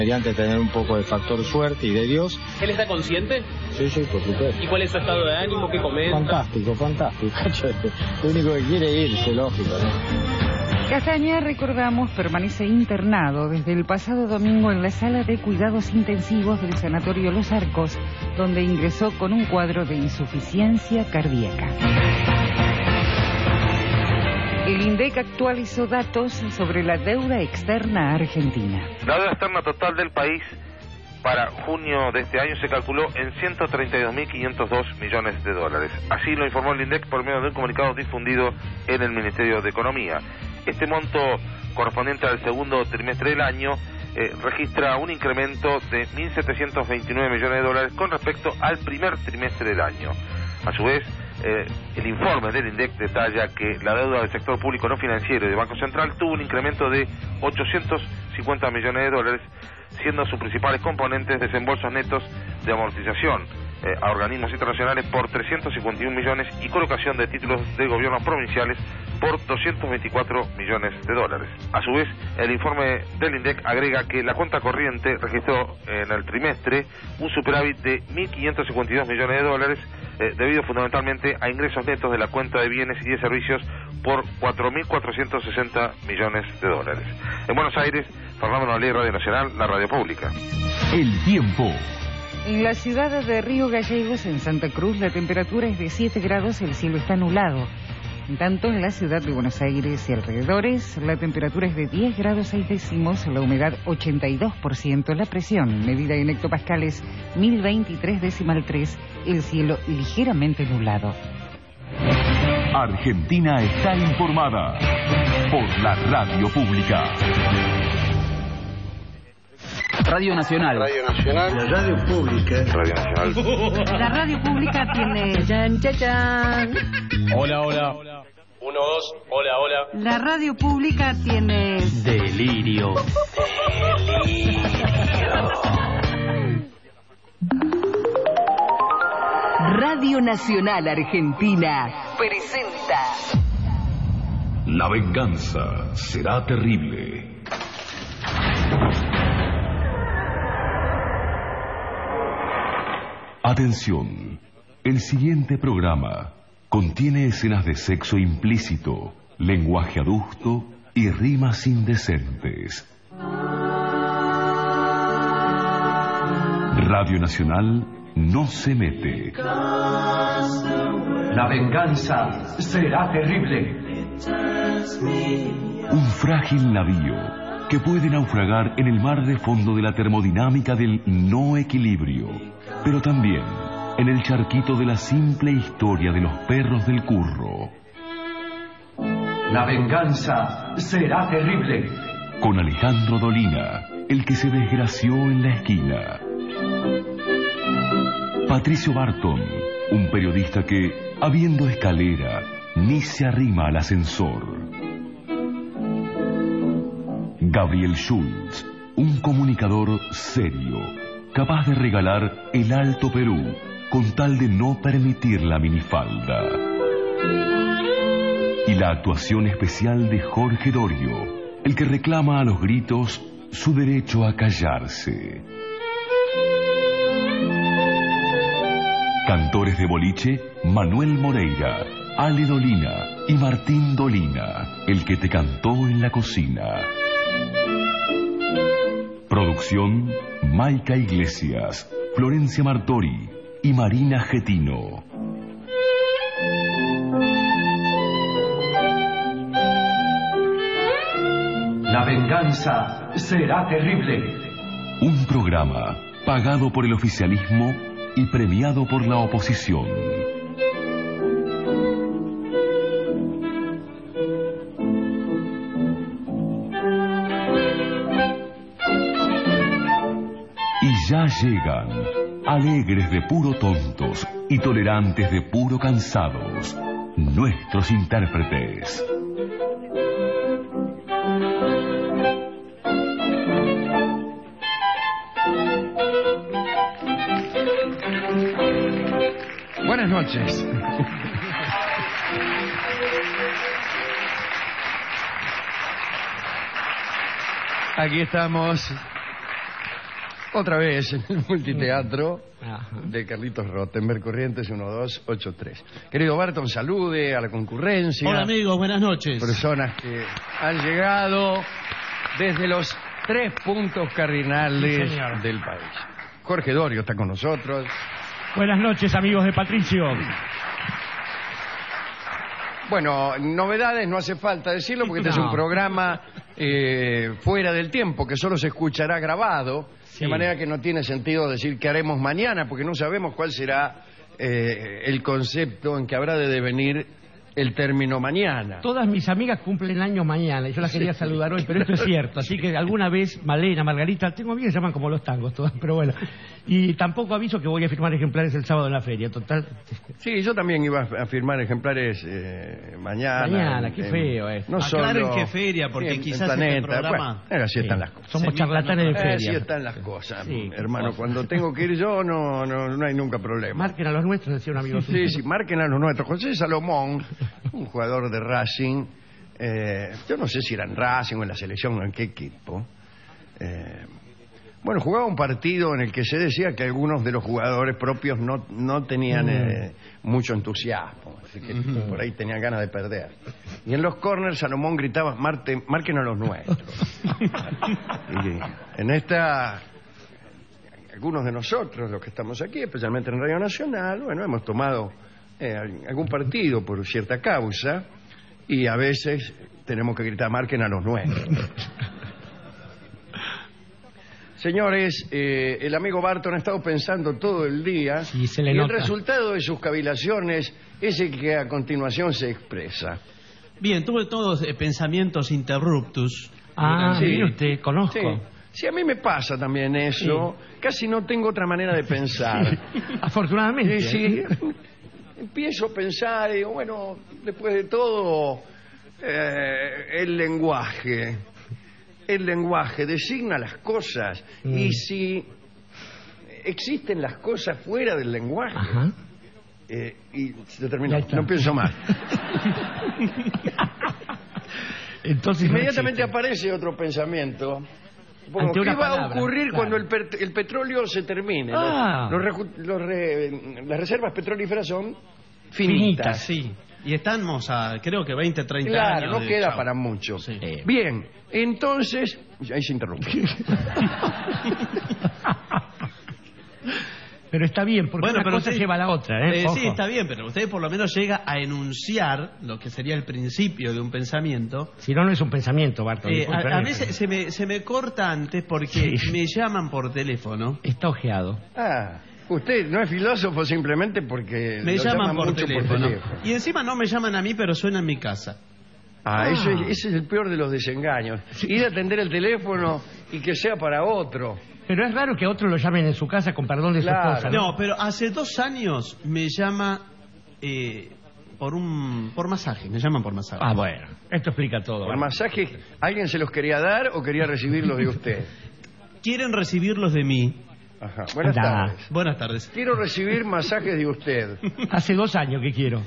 mediante tener un poco de factor suerte y de Dios. ¿Él está consciente? Sí, por supuesto. ¿Y cuál es su estado de ánimo? ¿Qué comenta? Fantástico. Lo único que quiere es irse, lógico, ¿no? Castaña, recordamos, permanece internado desde el pasado domingo en la sala de cuidados intensivos del Sanatorio Los Arcos, donde ingresó con un cuadro de insuficiencia cardíaca. El INDEC actualizó datos sobre la deuda externa argentina. La deuda externa total del país para junio de este año se calculó en 132.502 millones de dólares. Así lo informó el INDEC por medio de un comunicado difundido en el Ministerio de Economía. Este monto correspondiente al segundo trimestre del año registra un incremento de 1.729 millones de dólares con respecto al primer trimestre del año. A su vez, el informe del INDEC detalla que la deuda del sector público no financiero y del Banco Central tuvo un incremento de 850 millones de dólares, siendo sus principales componentes desembolsos netos de amortización a organismos internacionales por 351 millones y colocación de títulos de gobiernos provinciales por 224 millones de dólares. A su vez, el informe del INDEC agrega que la cuenta corriente registró en el trimestre un superávit de 1.552 millones de dólares, debido fundamentalmente a ingresos netos de la cuenta de bienes y de servicios por 4.460 millones de dólares. En Buenos Aires, Fernando Nolé, Radio Nacional, la radio pública. El tiempo. En la ciudad de Río Gallegos, en Santa Cruz, la temperatura es de 7 grados, el cielo está nublado. En tanto, en la ciudad de Buenos Aires y alrededores, la temperatura es de 10 grados 6 décimos, la humedad 82%, la presión medida en hectopascales 1023,3, el cielo ligeramente nublado. Argentina está informada por la radio pública. Radio Nacional. Radio Nacional. La radio pública. Radio Nacional. La radio pública tiene... Chan, chan, chan. Hola. 1, 2, hola. La radio pública tiene... Delirio. Radio Nacional Argentina presenta... La venganza será terrible. Atención, el siguiente programa contiene escenas de sexo implícito, lenguaje adusto y rimas indecentes. Radio Nacional no se mete. La venganza será terrible. Un frágil navío que puede naufragar en el mar de fondo de la termodinámica del no equilibrio, pero también en el charquito de la simple historia de los perros del curro. La venganza será terrible. Con Alejandro Dolina, el que se desgració en la esquina. Patricio Barton, un periodista que, habiendo escalera, ni se arrima al ascensor. Gabriel Schultz, un comunicador serio, capaz de regalar el Alto Perú con tal de no permitir la minifalda. Y la actuación especial de Jorge Dorio, el que reclama a los gritos su derecho a callarse. Cantores de boliche, Manuel Moreira, Ale Dolina y Martín Dolina, el que te cantó en la cocina. Producción, Maica Iglesias, Florencia Martori y Marina Getino. La venganza será terrible. Un programa pagado por el oficialismo y premiado por la oposición. Y ya llegan, alegres de puro tontos y tolerantes de puro cansados, nuestros intérpretes. Buenas noches. Aquí estamos Otra vez en el multiteatro de Carlitos Rottenberg, Corrientes 1283. Querido Barton, salude a la concurrencia. Hola amigos, buenas noches. Personas que han llegado desde los 3 puntos cardinales del país. Jorge Dorio está con nosotros. Buenas noches amigos de Patricio. Bueno, novedades no hace falta decirlo porque este es un programa fuera del tiempo que solo se escuchará grabado, de manera que no tiene sentido decir qué haremos mañana porque no sabemos cuál será el concepto en que habrá de devenir el término mañana. Todas mis amigas cumplen años mañana y yo las quería saludar hoy, pero esto es cierto. Así que alguna vez, Malena, Margarita, tengo amigas que se llaman como los tangos todas, pero bueno. Y tampoco aviso que voy a firmar ejemplares el sábado en la feria, total. Sí, yo también iba a firmar ejemplares mañana. Mañana, qué feo es. No aclaren solo qué feria, porque en quizás Planeta. este programa... Bueno, así están las cosas. Somos charlatanes de feria. Así están las cosas, Sí, hermano. Cuando tengo que ir yo, no hay nunca problema. Marquen a los nuestros, decía un amigo suyo. Sí, marquen a los nuestros. José Salomón, un jugador de Racing, yo no sé si era en Racing o en la selección o en qué equipo. Bueno, jugaba un partido en el que se decía que algunos de los jugadores propios no tenían mucho entusiasmo, así que por ahí tenían ganas de perder. Y en los corners Salomón gritaba, marquen a los nuestros. Y en esta, algunos de nosotros, los que estamos aquí, especialmente en Radio Nacional, bueno, hemos tomado algún partido por cierta causa y a veces tenemos que gritar, marquen a los nuestros. Señores, el amigo Barton ha estado pensando todo el día y el resultado de sus cavilaciones es el que a continuación se expresa. Bien, tuve todos pensamientos interruptus. Sí, usted, conozco. Sí, a mí me pasa también eso. Sí. Casi no tengo otra manera de pensar. Sí. Afortunadamente. Sí. Empiezo a pensar y digo, bueno, después de todo, el lenguaje designa las cosas y si existen las cosas fuera del lenguaje y se terminó, no pienso más. Entonces inmediatamente aparece otro pensamiento. Bueno, ¿qué va a ocurrir cuando el petróleo se termine? Las reservas petrolíferas son finitas. Sí. Y estamos a, creo que 20, 30 años. Claro, no queda para mucho. Sí. Bien, entonces... Ahí se interrumpe. Pero está bien, porque una cosa lleva a la otra, sí, está bien, pero usted por lo menos llega a enunciar lo que sería el principio de un pensamiento. Si no, no es un pensamiento, Barton. A mí se me corta antes porque me llaman por teléfono. Está ojeado. Usted no es filósofo simplemente porque me llaman por teléfono. Y encima no me llaman a mí, pero suena en mi casa. Ese es el peor de los desengaños. Ir a atender el teléfono y que sea para otro. Pero es raro que a otro lo llamen en su casa con perdón de su esposa. No, pero hace 2 años me llama por masaje. Me llaman por masaje. Bueno, esto explica todo. ¿Por masaje? ¿Alguien se los quería dar o quería recibirlos de usted? Quieren recibirlos de mí. Ajá. Buenas tardes. Buenas tardes. Quiero recibir masajes de usted. Hace 2 años que quiero.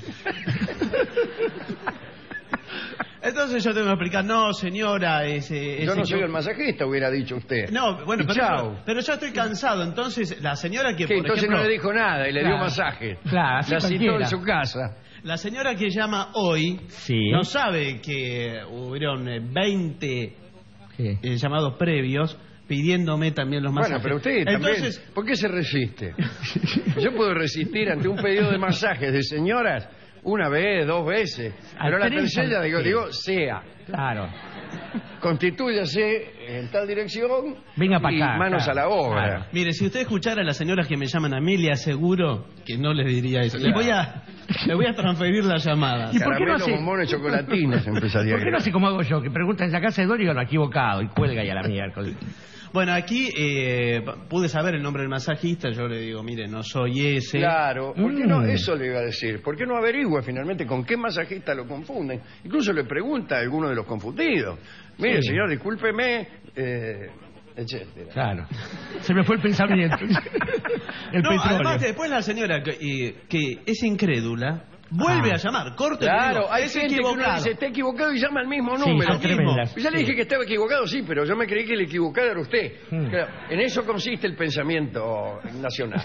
Entonces yo tengo que explicar, no señora, yo no soy el masajista, hubiera dicho usted. No, bueno, pero yo estoy cansado, entonces la señora que... entonces ejemplo, no le dijo nada y le dio masaje. Claro, la citó en su casa. La señora que llama hoy no sabe que hubieron 20 llamados previos pidiéndome también los masajes. Bueno, pero usted también, ¿por qué se resiste? Yo puedo resistir ante un pedido de masajes de señoras 1 vez, 2 veces, pero la tercera digo, sea. Claro. Constitúyase en tal dirección. Venga para acá. Manos a la obra. Claro. Mire, si usted escuchara a las señoras que me llaman a mí, le aseguro que no les diría eso. Claro. Le voy a transferir la llamada. ¿Y por qué no hace bombones chocolatinos? Empezaría. ¿Por qué no hace como hago yo? Que preguntan en la casa de Dorio, lo equivocado y cuelga y a la miércoles. Bueno, aquí pude saber el nombre del masajista, yo le digo, mire, no soy ese. Claro, ¿por qué no? Eso le iba a decir. ¿Por qué no averigua finalmente con qué masajista lo confunden? Incluso le pregunta a alguno de los confundidos. Mire, señor, discúlpeme, etcétera. Claro. Se me fue el pensamiento. Además, después la señora que es incrédula, Vuelve a llamar, corto. Claro, hay es gente que uno equivocado. dice, está equivocado y llama al mismo Sí, número. son tremendas. Ya le dije que estaba equivocado, sí, pero yo me creí que el equivocado era usted. Claro, en eso consiste el pensamiento nacional.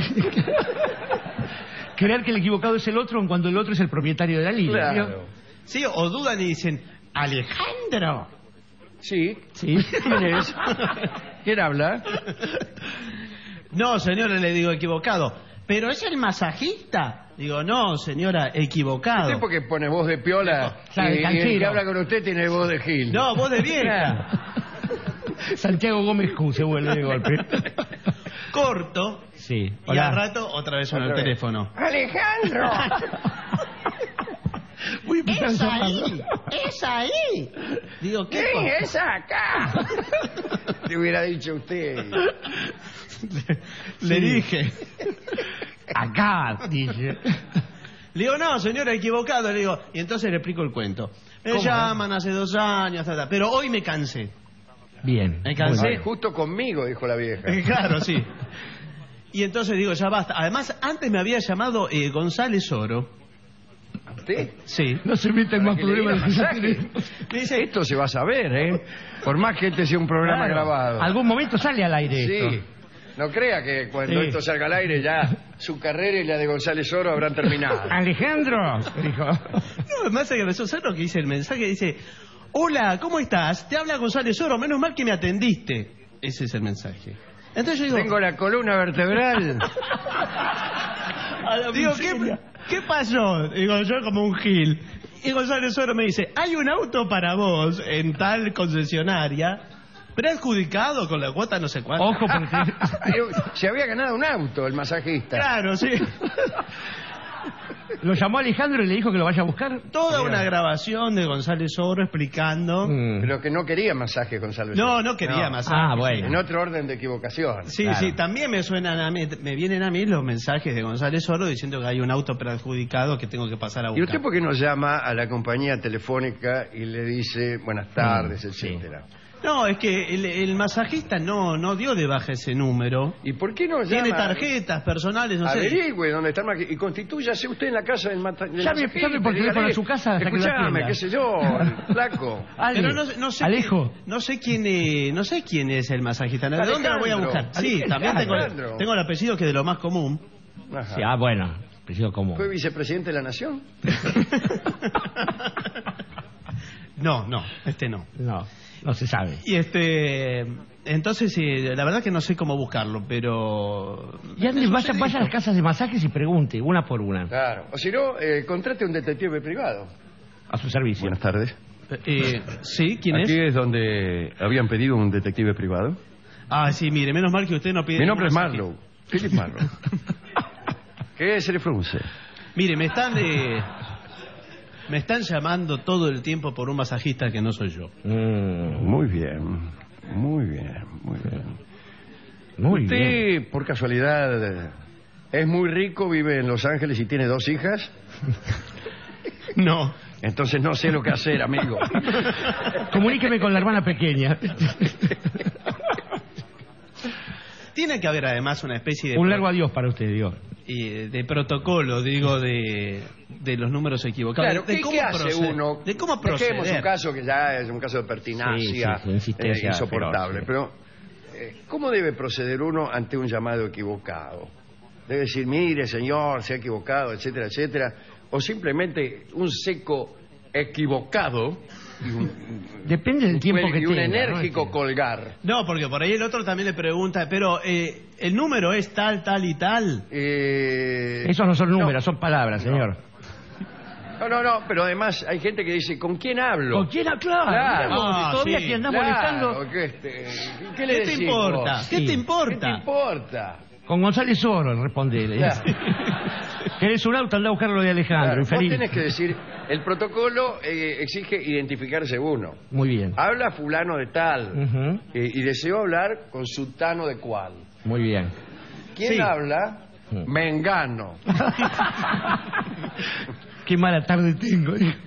Creer que el equivocado es el otro cuando el otro es el propietario de la línea. ¿vio? Claro. Sí, o dudan y dicen, Alejandro. Sí. Sí. ¿Quién es? ¿Quién habla? No, señora, le digo equivocado. ¿Pero es el masajista? Digo, no, señora, equivocado. ¿Usted por qué pone voz de piola Claro, y el canchero. que habla con usted tiene voz de Gil? No, vos de vieja. Santiago Gómez Q se vuelve de golpe. Corto. Sí. Y Hola. al rato otra vez suena el Otra vez. teléfono. ¡Alejandro! Uy, me están llamando. ¡Es ahí! Digo, ¿qué? ¿Qué es acá? Le hubiera dicho usted. Le dije. Acá, dice. Le digo, no, señora, equivocado. Le digo, y entonces le explico el cuento. Me ¿Cómo? llaman hace 2 años, pero hoy me cansé. Bien. Me cansé. Sí, justo conmigo, dijo la vieja. Claro, sí. Y entonces digo, ya basta. Además, antes me había llamado González Oro. ¿Usted? Sí. No se meten más Que le diga problemas. masaje. Me dice, Esto se va a saber, ¿eh? Por más que este sea un programa Claro. grabado. Algún momento sale al aire Sí. esto. No crea que cuando Sí. esto salga al aire ya su carrera y la de González Oro habrán terminado. Alejandro, dijo. no, me hace gracioso. ¿Sabes lo que dice el mensaje? Dice, hola, ¿cómo estás? Te habla González Oro, menos mal que me atendiste. Ese es el mensaje. Entonces yo digo, Tengo la columna vertebral. digo, ¿qué pasó? Digo, yo como un gil. Y González Oro me dice, hay un auto para vos en tal concesionaria, preadjudicado con la cuota no sé cuánto. Ojo, porque Se había ganado un auto el masajista. Claro, sí. lo llamó Alejandro y le dijo que lo vaya a buscar. Toda una grabación de González Oro explicando. Pero que no quería masaje González No, Oro. no quería masaje. Ah, bueno. En otro orden de equivocación. Sí, Claro. sí, también me suenan a mí, me vienen a mí los mensajes de González Oro diciendo que hay un auto perjudicado que tengo que pasar a ¿Y buscar. usted por qué no llama a la compañía telefónica y le dice buenas tardes, etcétera? No, es que el masajista no dio de baja ese número. ¿Y por qué no llama? Tiene tarjetas personales, no sé. Averigüe dónde está el masajista y constitúyase usted en la casa del masajista. Llame por teléfono a su casa hasta que lo Escuchame, atienda. qué sé yo, flaco. Ale, Pero no sé Alejo. no sé quién es el masajista. ¿De dónde lo voy a buscar? Sí, Alejandro. también Alejandro. tengo el apellido que es de lo más común. Ajá. Sí, bueno, preciso como. ¿Fue vicepresidente de la Nación? No, este no. No se sabe. Y entonces sí, la verdad que no sé cómo buscarlo, pero Y ande, vaya a las casas de masajes y pregunte, una por una, Claro. O si no, contrate un detective privado. a su servicio. Buenas tardes. sí, ¿quién Aquí es? es donde habían pedido un detective privado. Ah, sí, mire, menos mal que usted no pide. Mi nombre es ningún Marlowe. Philip Marlowe. ¿Qué se le frunce? Mire, me están llamando todo el tiempo por un masajista que no soy yo. Muy bien, muy bien, muy bien. Muy ¿Usted, bien. por casualidad, es muy rico, vive en Los Ángeles y tiene 2 hijas? No. Entonces no sé lo que hacer, amigo. Comuníqueme con la hermana pequeña. Tiene que haber además una especie de Un largo adiós para usted, digo. de protocolo, digo, de los números equivocados. Claro, de ¿qué hace uno? De cómo Dejemos proceder. un caso que ya es un caso de pertinacia Sí, insistencia insoportable. feroz, Pero, ¿cómo debe proceder uno ante un llamado equivocado? Debe decir, mire, señor, se ha equivocado, etcétera, etcétera. O simplemente un seco equivocado Depende del tiempo que y un tenga, enérgico ¿no? colgar. No, porque por ahí el otro también le pregunta, pero el número es tal, tal y tal. Esos no son números, son palabras, señor. No, pero además hay gente que dice, ¿con quién hablo? ¿Con quién? Claro. Claro. Todavía Sí, que anda Claro, molestando. ¿qué le ¿Qué te decís importa? vos? ¿Qué te Sí. importa? ¿Qué te importa? Con González Oro, respondele. Claro. ¿Querés un auto? Anda a buscarlo de Alejandro, Claro, vos infeliz. tenés que decir, el protocolo exige identificarse uno. Muy bien. Habla fulano de tal Ujú. y deseo hablar con sultano de cual. Muy bien. ¿Quién Sí. habla? Mengano. Qué mala tarde tengo, digo.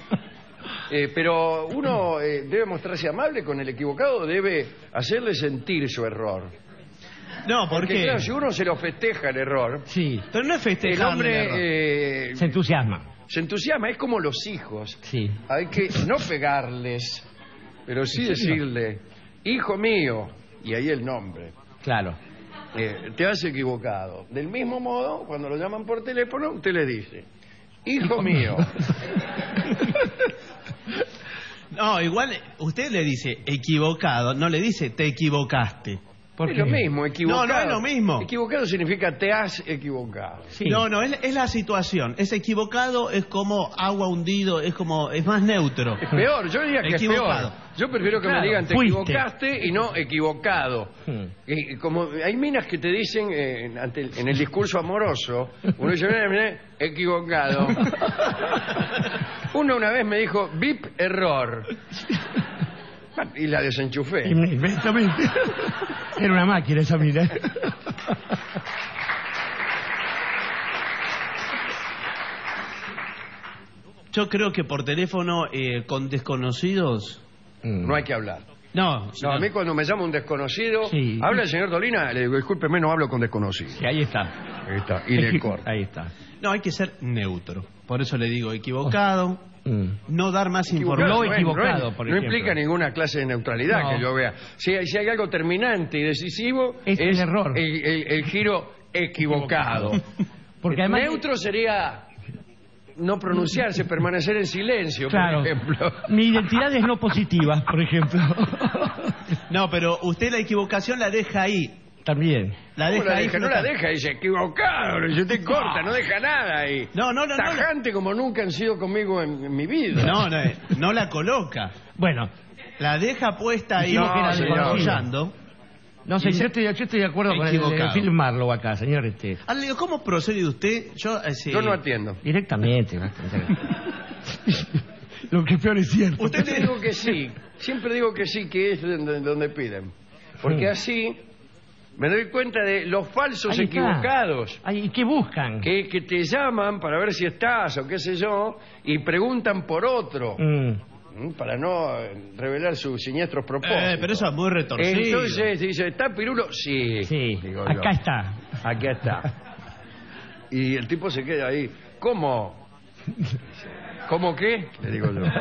Pero uno debe mostrarse amable con el equivocado o debe hacerle sentir su error. No, ¿por Porque qué? claro, si uno se lo festeja el error, Sí, Pero no es el festejar el hombre error. se entusiasma. se entusiasma. Es como los hijos. Sí. Hay que no pegarles, pero sí decirle, hijo mío, y ahí el nombre. Claro. Te has equivocado. Del mismo modo, cuando lo llaman por teléfono, usted le dice, hijo mío. No, igual usted le dice equivocado, no le dice te equivocaste. Es lo mismo, equivocado. No, no es lo mismo. Equivocado significa te has equivocado. Sí. No, es la situación. Es equivocado, es como agua hundido, es más neutro. Es peor, yo diría que Equivocado. es peor. Yo prefiero que Claro, me digan te fuiste. equivocaste y no equivocado. Como hay minas que te dicen en el discurso amoroso, uno dice, mira, equivocado. Uno una vez me dijo, bip error. Y la desenchufé. Inmediatamente. Era una máquina esa mina. Yo creo que por teléfono con desconocidos. No hay que hablar. No, No, a mí cuando me llama un desconocido, Sí. ¿habla el señor Dolina? Le digo, discúlpeme, no hablo con desconocidos. Sí, ahí está. Ahí está, y le corta. Ahí está. no, hay que ser neutro. Por eso le digo equivocado, no dar más Equivocado, información. No equivocado, por no ejemplo. implica ninguna clase de neutralidad No. que yo vea. Si hay algo terminante y decisivo, Es el error. El giro equivocado. Porque además... Neutro sería no pronunciarse, permanecer en silencio, Claro. por ejemplo. Mi identidad es no positiva, por ejemplo. No, pero usted la equivocación la deja ahí. También. La ¿Cómo deja la ahí. deja? No la flotando. deja, dice equivocado. Y usted corta, no deja nada ahí. No. Tajante como nunca han sido conmigo en mi vida. No la coloca. Bueno, La deja puesta ahí, No, señor. desarrollando. no sé, yo estoy de acuerdo con el Equivocado. Philip Marlowe acá, señor. Ahora le digo, ¿cómo procede usted? Yo no atiendo. Directamente. Lo que peor es cierto. Usted te digo que sí. Siempre digo que sí, que es donde piden. Porque así me doy cuenta de los falsos Ahí está. equivocados. Ay, ¿y qué buscan? Que te llaman para ver si estás o qué sé yo y preguntan por otro. Para no revelar sus siniestros propósitos. Pero eso es muy retorcido. Entonces dice, ¿está Pirulo? Sí. Sí, digo acá yo. está. Aquí está. Y el tipo se queda ahí. ¿Cómo? ¿Cómo qué? Le digo yo.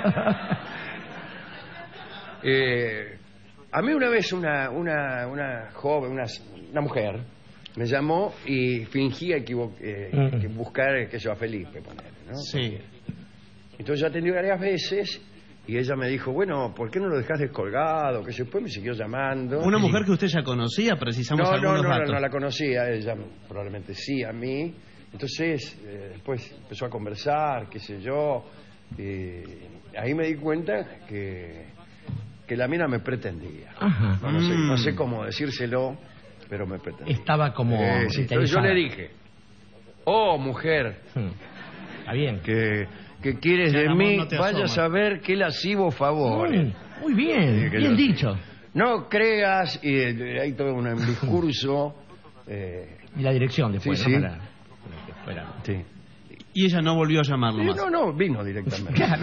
A mí una vez una joven, una mujer, me llamó y fingía que buscar que yo a Felipe, ponele, ¿no? Sí. Entonces yo atendí varias veces y ella me dijo, bueno, ¿por qué no lo dejas descolgado? Que después me siguió llamando. Una mujer que usted ya conocía, precisamos algunos datos. No la conocía, ella probablemente sí, a mí. Entonces, después empezó a conversar, qué sé yo. Ahí me di cuenta que la mina me pretendía. Ajá. No sé cómo decírselo, pero me pretendía. Estaba como Sí. Entonces yo interesada. le dije, oh, mujer, Está bien. que quieres Si al de amor mí, no te vaya a asomas. saber qué lascivo favores. Muy bien, Sí, que bien yo- dicho. No creas, y hay todo un discurso. Y la dirección después, Sí, ¿no? sí. Para que fuera. Sí. Y ella no volvió a llamarlo más. No, vino directamente. Claro.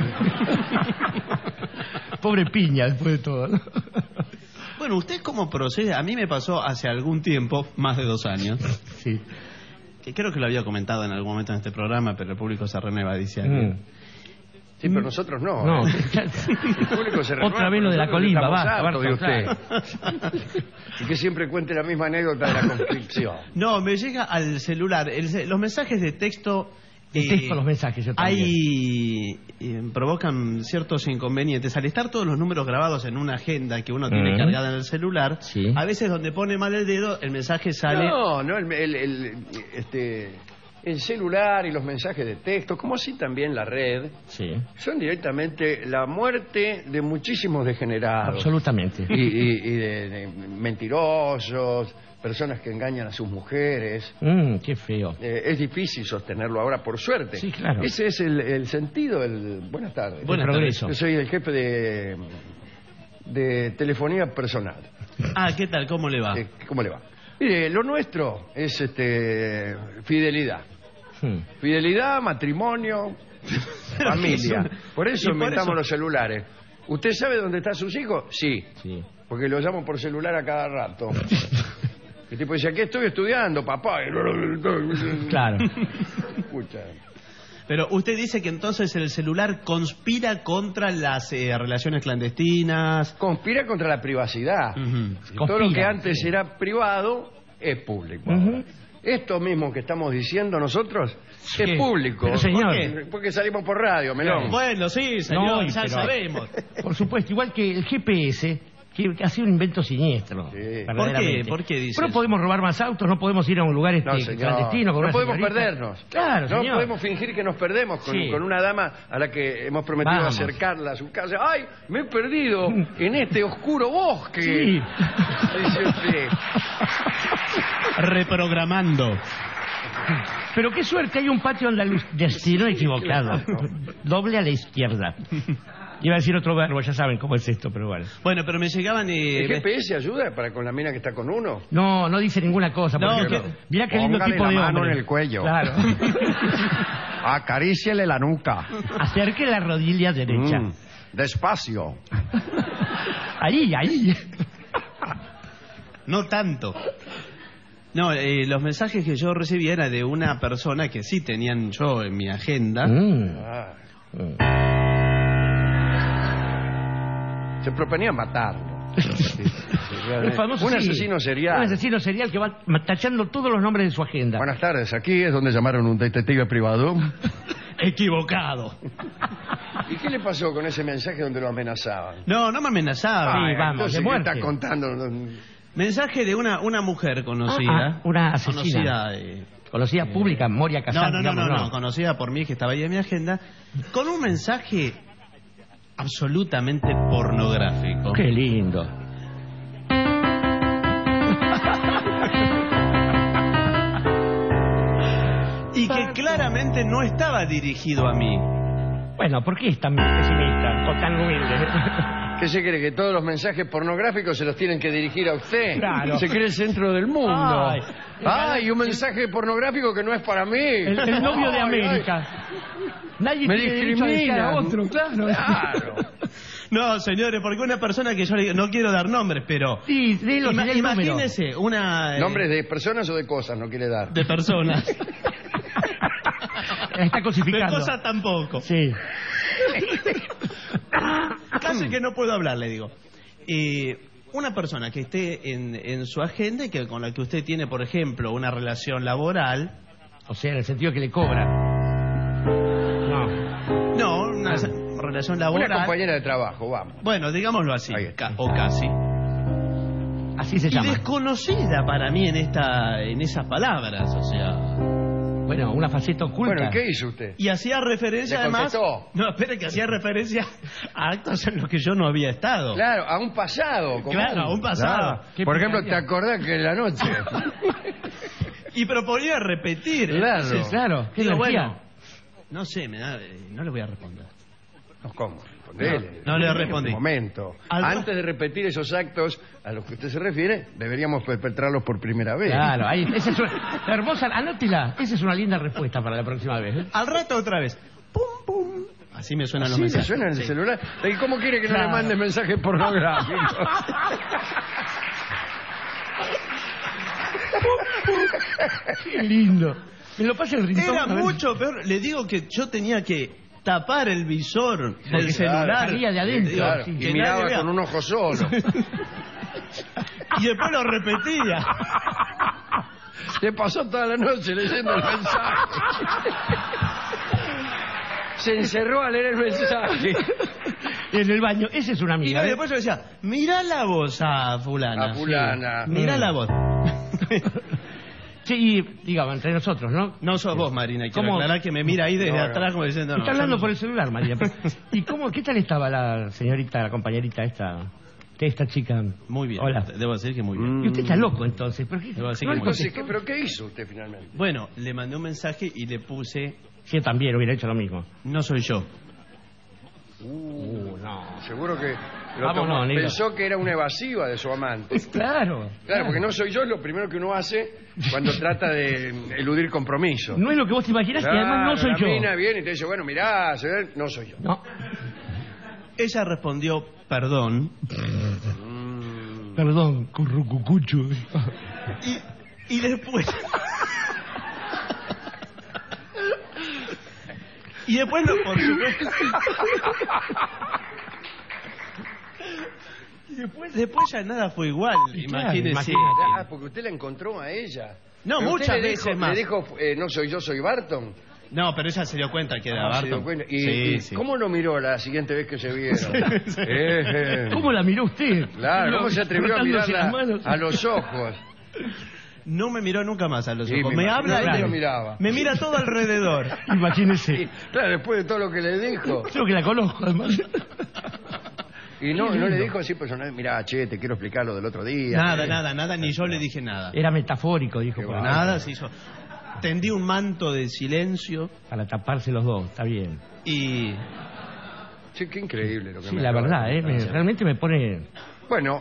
Pobre piña, después de todo, ¿no? Bueno, ¿usted cómo procede? A mí me pasó hace algún tiempo, más de 2 años, Sí. que creo que lo había comentado en algún momento en este programa, pero el público se renueva, dice alguien. Sí, pero nosotros no. No. El público se renueva, Otra vez lo de la nosotros colimba, estamos basta, hartos de basta, usted. Y que siempre cuente la misma anécdota de la conscripción. No, me llega al celular. Los mensajes de texto... Detesto los mensajes, yo también. Ahí provocan ciertos inconvenientes. Al estar todos los números grabados en una agenda que uno tiene cargada en el celular, Sí. a veces donde pone mal el dedo, el mensaje sale... No, el celular y los mensajes de texto, como así también la red, Sí. son directamente la muerte de muchísimos degenerados. Absolutamente. Y de mentirosos, personas que engañan a sus mujeres. Qué feo. Es difícil sostenerlo ahora, por suerte. Sí, claro. Ese es el sentido del... Buenas tardes. Buenas progreso. Yo soy el jefe de telefonía personal. Ah, ¿qué tal? ¿Cómo le va? ¿Cómo le va? Mire, lo nuestro es fidelidad. Fidelidad, matrimonio, familia. Por eso Y por inventamos eso- los celulares. ¿Usted sabe dónde están sus hijos? Sí. Sí. Porque los llamo por celular a cada rato. El tipo dice, aquí estoy estudiando, papá. Claro. Escucha. Pero usted dice que entonces el celular conspira contra las relaciones clandestinas. Conspira contra la privacidad. Conspira, todo lo que antes era privado es público. Esto mismo que estamos diciendo nosotros es público. Pero, señor. ¿Por qué? Porque salimos por radio, Melón. Bueno, sí, señor, No, ya pero- sabemos. Por supuesto, igual que el GPS, que ha sido un invento siniestro. Sí. verdaderamente. ¿Por qué dice Pero eso? podemos robar más autos, no podemos ir a un lugar No, señor. clandestino con No una podemos señorita. perdernos. Claro, No señor. podemos fingir que nos perdemos Sí. con una dama a la que hemos prometido Vamos. acercarla a su casa. ¡Ay, me he perdido en este oscuro bosque! Sí. Dice usted. Reprogramando. Pero qué suerte, hay un patio andaluz. Destino equivocado. Doble a la izquierda. Iba a decir otro verbo, ya saben cómo es esto, pero bueno. Bueno, pero me llegaban... ¿El GPS ayuda para con la mina que está con uno? No, no dice ninguna cosa. No, porque que- mirá qué lindo Póngale tipo la de mano hombre. en el cuello. Claro. Acaríciele la nuca. Acerque la rodilla derecha. Despacio. Ahí, ahí. No tanto. No, los mensajes que yo recibía era de una persona que sí tenían yo en mi agenda. Ah. Se proponía matarlo. El famoso, Un sí. asesino serial. Un asesino serial que va tachando todos los nombres de su agenda. Buenas tardes, aquí es donde llamaron un detective privado. Equivocado. ¿Y qué le pasó con ese mensaje donde lo amenazaban? No, no me amenazaba. Sí, vamos, entonces, de ¿qué muerte. está contando? Mensaje de una mujer conocida. Una asesina. Conocida, Conocida pública, Moria Casal. no, conocida por mí, que estaba ahí en mi agenda, con un mensaje absolutamente pornográfico. Qué lindo. Y que claramente no estaba dirigido a mí. Bueno, ¿por qué es tan pesimista o tan humilde? ¿Qué se cree? ¿Que todos los mensajes pornográficos se los tienen que dirigir a usted? Claro. Se cree el centro del mundo. Ay. Ay, un mensaje pornográfico que no es para mí. El novio de Ay, América. Nadie Me tiene derecho a desear discriminan. a otro, claro. Claro. No, señores, porque una persona que yo le digo, no quiero dar nombres, pero Sí, dilo, ima- dile el número. imagínese una ¿Nombres de personas o de cosas no quiere dar? de personas. Está De cosificando. cosas tampoco. Sí. Casi que no puedo hablar, le digo. Una persona que esté en su agenda y que con la que usted tiene, por ejemplo, una relación laboral. O sea, en el sentido que le cobra. No. No, una relación laboral. Una compañera de trabajo, vamos. Bueno, digámoslo así, Ahí está. o casi. Así se Y llama. desconocida para mí en esas palabras, o sea. Bueno, una faceta oculta. Bueno, ¿y qué hizo usted? Y hacía referencia ¿Le además. contestó? No, espere, que hacía referencia a actos en los que yo no había estado. Claro, a un pasado. común. Claro, a un pasado. Claro. Por ejemplo, ¿te acordás que en la noche? Y proponía repetir. Claro. Entonces, Claro, qué digo, energía. bueno, no sé, no le voy a responder. No, ¿cómo? Respondele. No le respondí. Un momento. Algo- Antes de repetir esos actos a los que usted se refiere, deberíamos perpetrarlos por primera vez. Claro, ahí, esa es una, hermosa, anótela. Esa es una linda respuesta para la próxima vez. ¿eh? Al rato otra vez. Pum, pum. Así me suenan los ¿Sí le mensajes. suena en el Sí. celular? ¿Y cómo quiere que no Claro. le mande mensajes pornográficos? Qué lindo. Me lo pasa el rincón. Era a ver. mucho peor. Le digo que yo tenía que tapar el visor del Porque celular. salía de adentro. Digo, Claro, que y nadie miraba vea. con un ojo solo. Y después lo repetía. Se pasó toda la noche leyendo el mensaje. Se encerró a leer el mensaje. En el baño. Esa es una Y amiga. no, ¿eh? después yo decía, mirá la voz a fulana. A fulana. Sí. Mirá la voz. Sí, y digamos, entre nosotros, ¿no? No sos vos, Marina, y quiero ¿Cómo? aclarar que me mira ahí desde No, no. atrás como diciendo no. Está hablando yo no- por el celular, María. ¿Y cómo, qué tal estaba la señorita, la compañerita esta, de esta chica? Muy bien, Hola. debo decir que muy bien. Y usted está loco entonces. ¿Por qué? Debo decir No que le muy Entonces, contestó. ¿pero qué hizo usted finalmente? Bueno, le mandé un mensaje y le puse, Sí, también hubiera hecho lo mismo. no soy yo. No. Seguro que lo Vamos, tomó. no, Nilo. Pensó que era una evasiva de su amante. Claro. Claro, porque no soy yo, es lo primero que uno hace cuando trata de eludir compromiso. No es lo que vos te imaginas, que además no soy la yo. mina viene y te dice, bueno, mirá, no soy yo. No. Ella respondió, perdón. Perdón, currucucucho. Y después... Y después, no, por supuesto... Después ya nada fue igual, imagínese. Ah, porque usted la encontró a ella. No, pero muchas veces más. ¿Le dijo, no soy yo, soy Barton? No, pero ella se dio cuenta que era Barton. ¿Y cómo lo miró la siguiente vez que se vieron? Sí. ¿Cómo la miró usted? Claro, ¿cómo se atrevió a mirarla a los ojos? No me miró nunca más a los ojos. Sí, me habla y lo miraba. me mira todo alrededor. Imagínese. Sí, claro, después de todo lo que le dijo. Creo que la conozco, además. Y no le dijo así personalmente, mira, che, te quiero explicar lo del otro día. Nada, ni yo le dije nada. Era metafórico, dijo. Por nada se hizo. Tendí un manto de silencio. Para taparse los dos, está bien. Y... Sí, qué increíble lo que sí, me la verdad, realmente me pone... Bueno,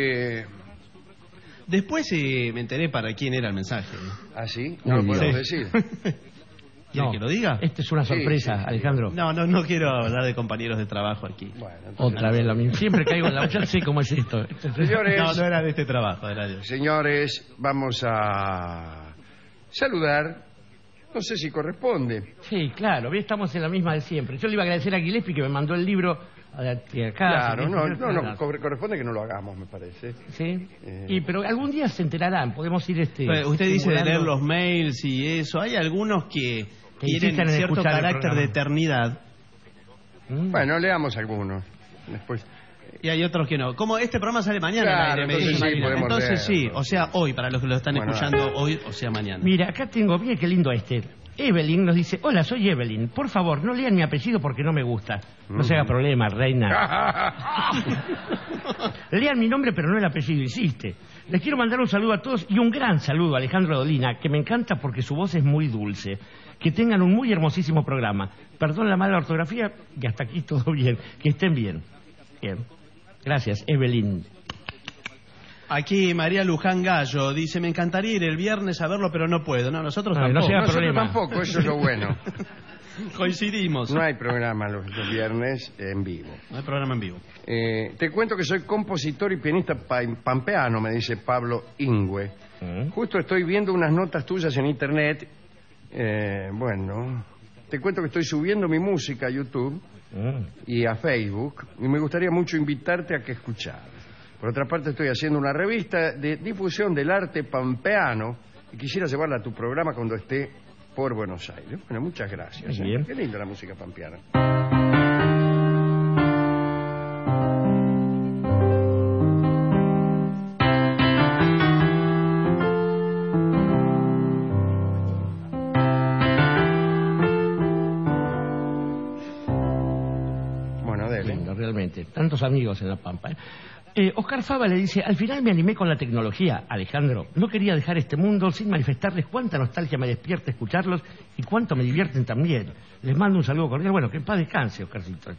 después me enteré para quién era el mensaje. ¿Ah, sí? No lo podemos decir. ¿Quiere que lo diga? Esta es una sorpresa, sí. Alejandro. No quiero hablar de compañeros de trabajo aquí. Bueno, otra vez lo mismo. Siempre caigo en la ya sé cómo es esto. Señores, no era de este trabajo. Señores, vamos a saludar. No sé si corresponde. Sí, claro, estamos en la misma de siempre. Yo le iba a agradecer a Gillespie que me mandó el libro acá. Claro, no, corresponde que no lo hagamos, me parece. Sí, pero algún día se enterarán, podemos ir Usted dice de leer los mails y eso, hay algunos que tienen cierto carácter de eternidad. Bueno, leamos algunos, después... Y hay otros que no. Como este programa sale mañana. Claro, entonces sí, o sea, hoy, para los que lo están escuchando hoy, o sea, mañana. Mira, acá tengo, mira qué lindo este. Evelyn nos dice, hola, soy Evelyn. Por favor, no lean mi apellido porque no me gusta. No se haga problema, reina. Lean mi nombre, pero no el apellido, insiste. Les quiero mandar un saludo a todos y un gran saludo a Alejandro Dolina, que me encanta porque su voz es muy dulce. Que tengan un muy hermosísimo programa. Perdón la mala ortografía, y hasta aquí todo bien. Que estén bien. Bien. Gracias, Evelyn. Aquí María Luján Gallo dice, me encantaría ir el viernes a verlo, pero no puedo. No, nosotros tampoco. No sea problema. Tampoco, eso es lo bueno. Coincidimos. No hay programa los viernes en vivo. No hay programa en vivo. Te cuento que soy compositor y pianista pampeano, me dice Pablo Ingüe. Justo estoy viendo unas notas tuyas en internet. Bueno, te cuento que estoy subiendo mi música a YouTube y a Facebook y me gustaría mucho invitarte a que escucharas. Por otra parte, estoy haciendo una revista de difusión del arte pampeano y quisiera llevarla a tu programa cuando esté por Buenos Aires. Bueno, muchas gracias. Bien. Qué linda la música pampeana. Bueno, dele. Lindo, realmente. Tantos amigos en La Pampa. Oscar Fava le dice, al final me animé con la tecnología, Alejandro. No quería dejar este mundo sin manifestarles cuánta nostalgia me despierta escucharlos y cuánto me divierten también. Les mando un saludo cordial. Bueno, que en paz descanse, Oscarcito.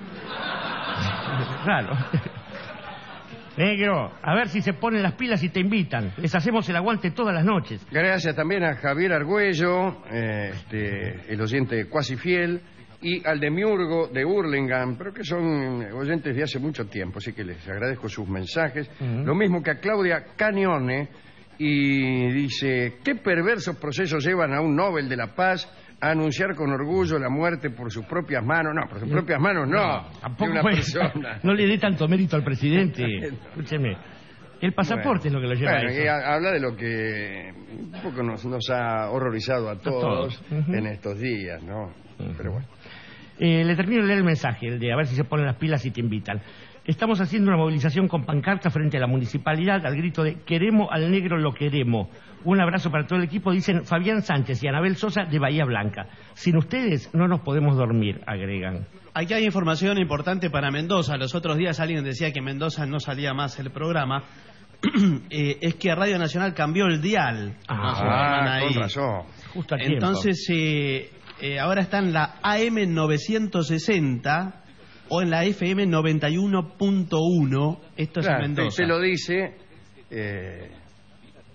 Claro. Negro, a ver si se ponen las pilas y te invitan. Les hacemos el aguante todas las noches. Gracias también a Javier Argüello, el oyente cuasi fiel, y al Demiurgo de Hurlingham, pero que son oyentes de hace mucho tiempo, así que les agradezco sus mensajes. Lo mismo que a Claudia Cañone, y dice, ¿qué perversos procesos llevan a un Nobel de la Paz a anunciar con orgullo la muerte por sus propias manos? No, por sus propias manos no, tampoco de una persona. No le dé tanto mérito al presidente. Escúcheme. El pasaporte es lo que lo lleva a eso. Habla de lo que un poco nos ha horrorizado a todos en estos días, ¿no? Pero bueno. Le termino de leer el mensaje, el de a ver si se ponen las pilas y te invitan. Estamos haciendo una movilización con pancarta frente a la municipalidad al grito de queremos al negro, lo queremos. Un abrazo para todo el equipo, dicen Fabián Sánchez y Anabel Sosa de Bahía Blanca. Sin ustedes no nos podemos dormir, agregan. Aquí hay información importante para Mendoza. Los otros días alguien decía que en Mendoza no salía más el programa. Es que Radio Nacional cambió el dial. Con razón. Justo a tiempo. Entonces, ahora está en la AM 960 o en la FM 91.1. Esto es en Mendoza. Te lo dice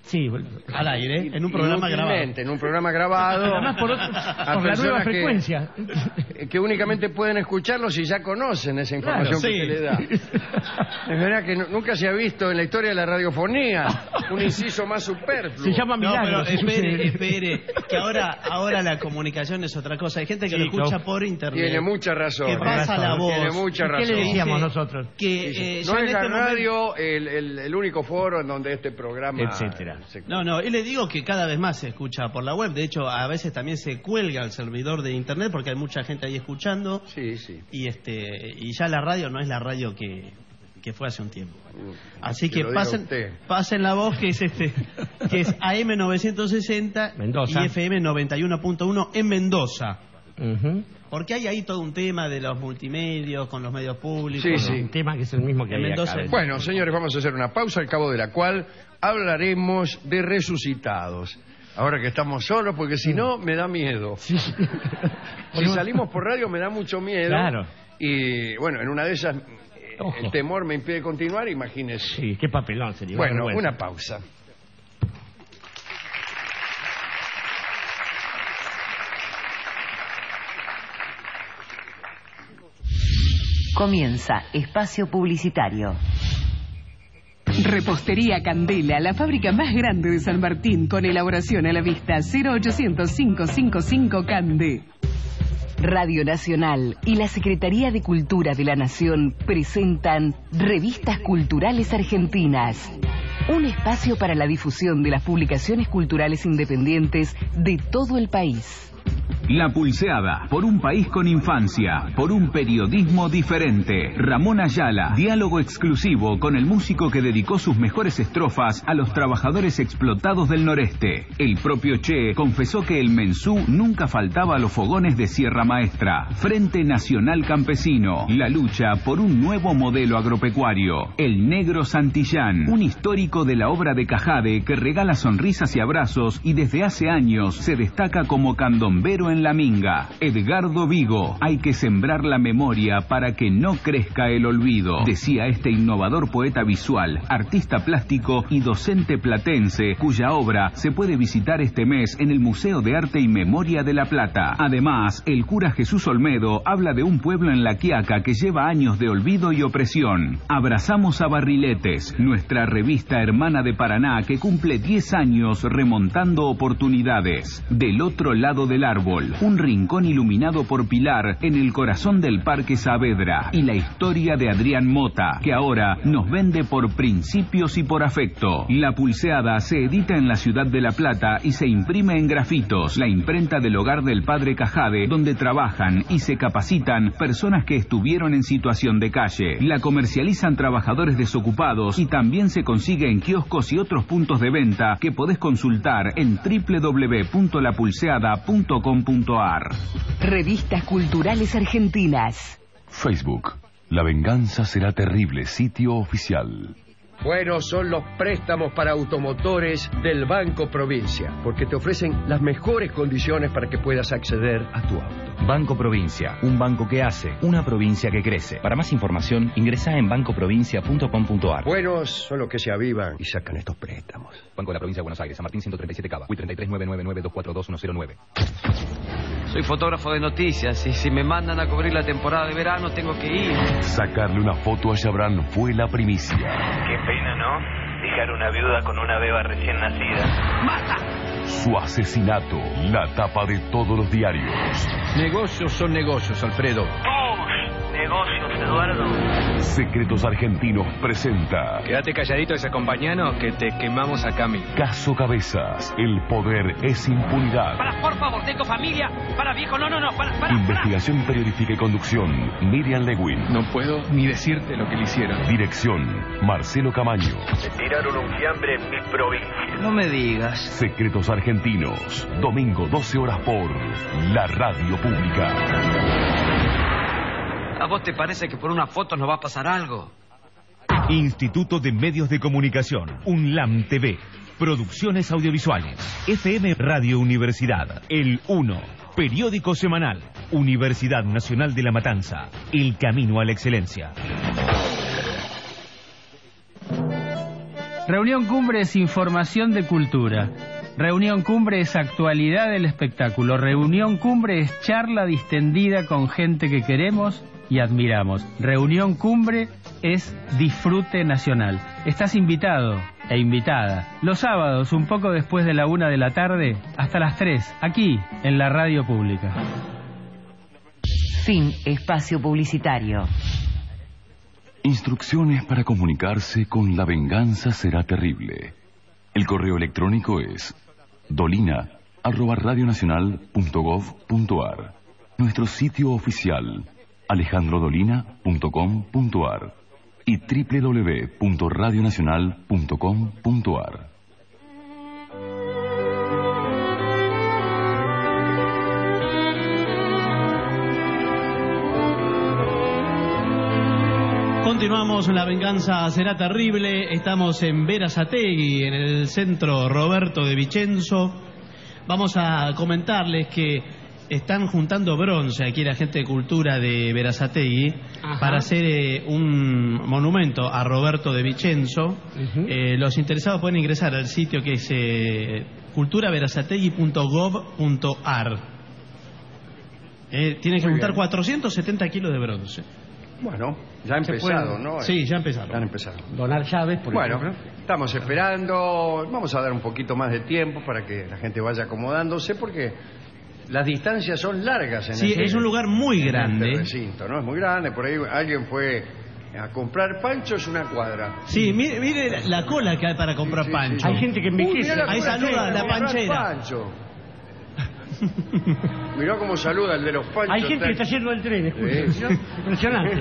Sí, al aire, en un programa grabado. En un programa grabado. Además por la nueva frecuencia. Que únicamente pueden escucharlo si ya conocen esa información que se le da. Es verdad que nunca se ha visto en la historia de la radiofonía un inciso más superfluo. Se llama milagro. No, pero espere, que ahora la comunicación es otra cosa. Hay gente que lo escucha por internet. Tiene mucha razón. Que pasa la voz. Tiene mucha razón. ¿Qué le decíamos nosotros? Que no es la radio el único foro en donde este programa... Etcétera. No, y le digo que cada vez más se escucha por la web. De hecho, a veces también se cuelga el servidor de internet porque hay mucha gente ahí escuchando. Sí. Y ya la radio no es la radio que fue hace un tiempo. Así que pasen la voz, que es que es AM 960 Mendoza. y FM 91.1 en Mendoza. Porque hay ahí todo un tema de los multimedios con los medios públicos. Sí. Un tema que es el mismo que hay Mendoza. acá. Bueno, señores, vamos a hacer una pausa, al cabo de la cual hablaremos de resucitados. Ahora que estamos solos, porque si no, me da miedo. Si salimos por radio, me da mucho miedo. Claro. Y bueno, en una de esas, el temor me impide continuar, imagínese. Sí, qué papelón sería. Bueno, una pausa. Comienza Espacio Publicitario. Repostería Candela, la fábrica más grande de San Martín, con elaboración a la vista. 0800-555 Cande. Radio Nacional y la Secretaría de Cultura de la Nación presentan Revistas Culturales Argentinas. Un espacio para la difusión de las publicaciones culturales independientes de todo el país. La Pulseada, por un país con infancia, por un periodismo diferente. Ramón Ayala, diálogo exclusivo con el músico que dedicó sus mejores estrofas a los trabajadores explotados del noreste. El propio Che confesó que el mensú nunca faltaba a los fogones de Sierra Maestra. Frente Nacional Campesino, la lucha por un nuevo modelo agropecuario. El Negro Santillán, un histórico de la obra de Cajade que regala sonrisas y abrazos y desde hace años se destaca como candombero en la Minga. Edgardo Vigo, hay que sembrar la memoria para que no crezca el olvido, decía este innovador poeta visual, artista plástico y docente platense, cuya obra se puede visitar este mes en el Museo de Arte y Memoria de La Plata. Además, el cura Jesús Olmedo habla de un pueblo en La Quiaca que lleva años de olvido y opresión. Abrazamos a Barriletes, nuestra revista hermana de Paraná que cumple 10 años remontando oportunidades. Del otro lado del árbol, un rincón iluminado por Pilar en el corazón del Parque Saavedra y la historia de Adrián Mota, que ahora nos vende por principios y por afecto. La Pulseada se edita en la ciudad de La Plata y se imprime en Grafitos, la imprenta del hogar del padre Cajade, donde trabajan y se capacitan personas que estuvieron en situación de calle. La comercializan trabajadores desocupados y también se consigue en kioscos y otros puntos de venta que podés consultar en www.lapulseada.com.ar. Revistas Culturales Argentinas. Facebook. La venganza será terrible. Sitio oficial. Buenos son los préstamos para automotores del Banco Provincia, porque te ofrecen las mejores condiciones para que puedas acceder a tu auto. Banco Provincia, un banco que hace, una provincia que crece. Para más información, ingresa en bancoprovincia.com.ar. Buenos son los que se avivan y sacan estos préstamos. Banco de la Provincia de Buenos Aires, San Martín 137 Cava, 339992421009. Soy fotógrafo de noticias y si me mandan a cubrir la temporada de verano tengo que ir. Sacarle una foto a Chabran fue la primicia. Qué pena, ¿no? Dejar una viuda con una beba recién nacida. ¡Mata! Su asesinato, la tapa de todos los diarios. Negocios son negocios, Alfredo. Negocios, Eduardo. Secretos Argentinos presenta. Quédate calladito ese compañero que te quemamos acá mismo. Caso Cabezas. El poder es impunidad. Por favor, tengo familia. Para, viejo, no, para. Investigación periodística y conducción. Miriam Lewin. No puedo ni decirte lo que le hicieron. Dirección. Marcelo Camaño. Me tiraron un fiambre en mi provincia. No me digas. Secretos Argentinos. Domingo 12 horas por la Radio Pública. ¿A vos te parece que por una foto nos va a pasar algo? Instituto de Medios de Comunicación, UNLAM TV, Producciones Audiovisuales, FM Radio Universidad, El 1, Periódico Semanal, Universidad Nacional de La Matanza, El Camino a la Excelencia. Reunión Cumbre es información de cultura. Reunión Cumbre es actualidad del espectáculo. Reunión Cumbre es charla distendida con gente que queremos y admiramos. Reunión Cumbre es disfrute nacional. Estás invitado e invitada. Los sábados, un poco después de la 1 de la tarde, hasta las 3, aquí, en la radio pública. Fin espacio publicitario. Instrucciones para comunicarse con La Venganza Será Terrible. El correo electrónico es dolina@radionacional.gov.ar. Nuestro sitio oficial alejandrodolina.com.ar y www.radionacional.com.ar. Continuamos, La Venganza Será Terrible. Estamos en Berazategui, en el centro Roberto de Vicenzo. Vamos a comentarles que están juntando bronce aquí la gente de cultura de Berazategui para hacer un monumento a Roberto de Vicenzo. Los interesados pueden ingresar al sitio que es culturaverazategui.gov.ar. Tienen que juntar 470 kilos de bronce. Bueno, ya ha empezado, ¿no? Sí, ya empezaron. Ya han empezado. Donar llaves, por ejemplo. Estamos esperando. Vamos a dar un poquito más de tiempo para que la gente vaya acomodándose, porque las distancias son largas. Es un lugar muy grande. Este recinto, ¿no? Es muy grande. Por ahí alguien fue a comprar panchos una cuadra. Sí, mire la cola que hay para comprar panchos. Hay gente que envejece. Ahí saluda la panchera. Mirá cómo saluda el de los panchos. Hay gente que está yendo al tren, escuchen. Sí. Impresionante.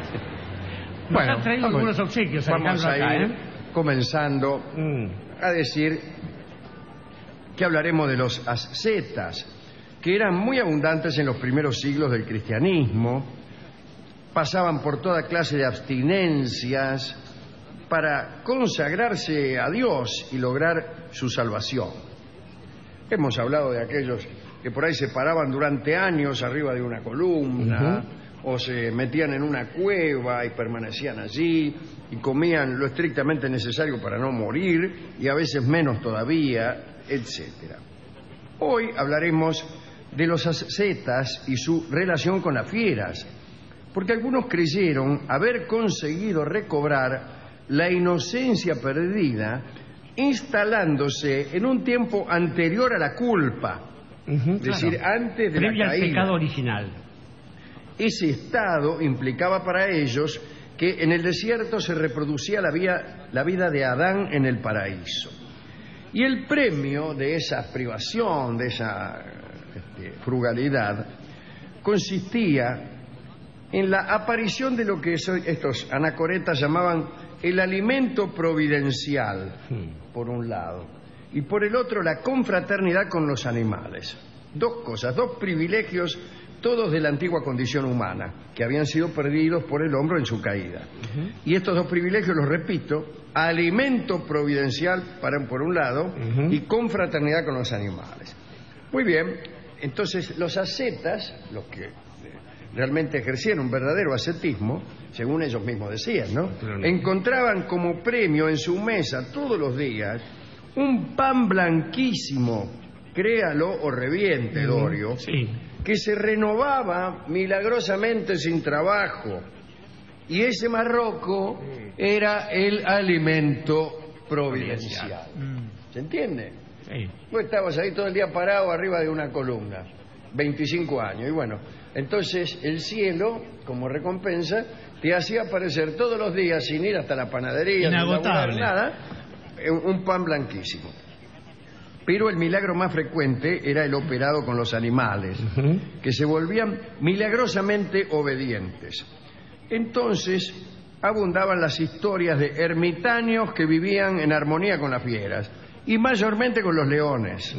Bueno, han traído algunos obsequios. Vamos a acá, ir comenzando a decir que hablaremos de los ascetas, que eran muy abundantes en los primeros siglos del cristianismo. Pasaban por toda clase de abstinencias para consagrarse a Dios y lograr su salvación. Hemos hablado de aquellos que por ahí se paraban durante años arriba de una columna, o se metían en una cueva y permanecían allí y comían lo estrictamente necesario para no morir, y a veces menos todavía, etcétera. Hoy hablaremos de los ascetas y su relación con las fieras, porque algunos creyeron haber conseguido recobrar la inocencia perdida instalándose en un tiempo anterior a la culpa, es decir, antes de previo la caída. Al pecado original. Ese estado implicaba para ellos que en el desierto se reproducía la vida de Adán en el paraíso. Y el premio de esa privación, de esa frugalidad, consistía en la aparición de lo que estos anacoretas llamaban el alimento providencial, por un lado, y por el otro la confraternidad con los animales. Dos cosas, dos privilegios, todos de la antigua condición humana, que habían sido perdidos por el hombre en su caída. Y estos dos privilegios, los repito, alimento providencial por un lado, y confraternidad con los animales. Muy bien, entonces los ascetas, los que realmente ejercían un verdadero ascetismo, según ellos mismos decían, ¿no? Encontraban como premio en su mesa todos los días un pan blanquísimo, créalo o reviente, Dorio, que se renovaba milagrosamente sin trabajo. Y ese marroco era el alimento providencial. ¿Se entiende? Sí. Vos estabas ahí todo el día parado arriba de una columna, 25 años, y bueno, entonces el cielo, como recompensa, te hacía aparecer todos los días, sin ir hasta la panadería, inagotable, sin nada, un pan blanquísimo. Pero el milagro más frecuente era el operado con los animales, que se volvían milagrosamente obedientes. Entonces abundaban las historias de ermitaños que vivían en armonía con las fieras, y mayormente con los leones.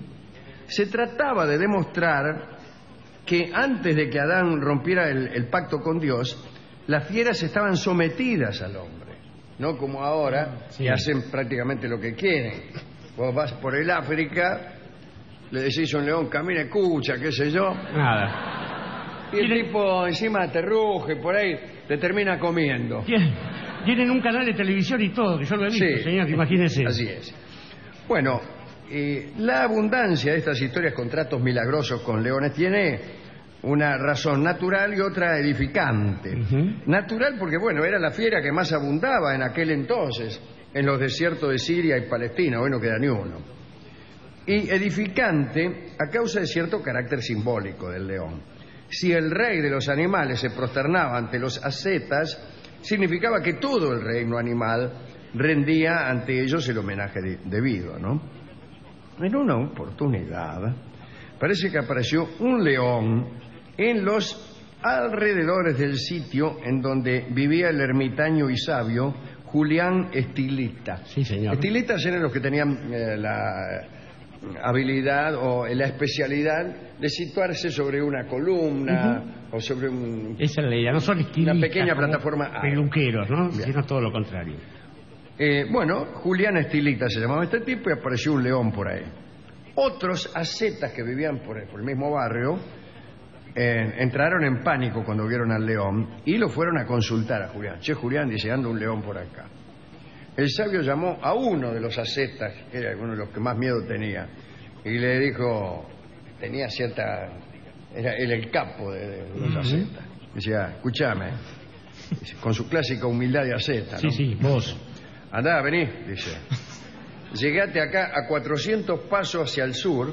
Se trataba de demostrar que antes de que Adán rompiera el pacto con Dios, las fieras estaban sometidas al hombre, no como ahora, que hacen prácticamente lo que quieren. Vos vas por el África, le decís a un león, camina, escucha, qué sé yo. Nada. Y el tipo encima te ruge, por ahí te termina comiendo. Tienen un canal de televisión y todo, que yo lo he visto, Sí. señor, imagínese. Así es. Bueno, la abundancia de estas historias con tratos milagrosos con leones tiene una razón natural y otra edificante. Natural porque, bueno, era la fiera que más abundaba en aquel entonces en los desiertos de Siria y Palestina, hoy no queda ni uno. Y edificante a causa de cierto carácter simbólico del león. Si el rey de los animales se prosternaba ante los ascetas, significaba que todo el reino animal rendía ante ellos el homenaje debido, ¿no? En una oportunidad, parece que apareció un león en los alrededores del sitio en donde vivía el ermitaño y sabio Julián Estilita. Sí, señor. Estilitas eran los que tenían la habilidad o la especialidad de situarse sobre una columna o sobre un... Esa es la idea, no son estilistas, una pequeña como plataforma alta. peluqueros, ¿no? Bien. Sino todo lo contrario. Bueno, Julián Estilita se llamaba este tipo y apareció un león por ahí. Otros ascetas que vivían por el mismo barrio entraron en pánico cuando vieron al león y lo fueron a consultar a Julián. Che, Julián, dice, anda un león por acá. El sabio llamó a uno de los ascetas, que era uno de los que más miedo tenía, y le dijo, tenía cierta... era él el capo de los ascetas. Decía, escúchame, dice, con su clásica humildad de asceta, ¿no? Sí, vos. Andá, vení, dice. Llegate acá a 400 pasos hacia el sur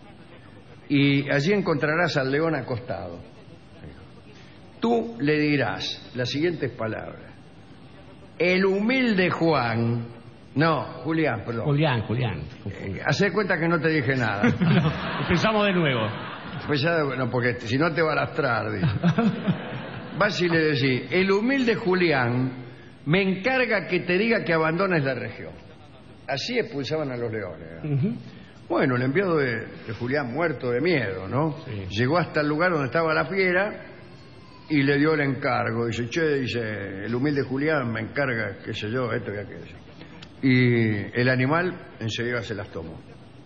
y allí encontrarás al león acostado. Tú le dirás las siguientes palabras. El humilde Juan... No, Julián, perdón. Julián. Hacé cuenta que no te dije nada. Empezamos de nuevo. Pues ya, bueno, porque si no te va a lastrar, dice. Vas y le decís, el humilde Julián me encarga que te diga que abandones la región. Así expulsaban a los leones. Bueno, el enviado de Julián, muerto de miedo, ¿no? Sí. Llegó hasta el lugar donde estaba la fiera y le dio el encargo. Dice, dice, el humilde Julián me encarga, qué sé yo, esto y aquello. Y el animal enseguida se las tomó.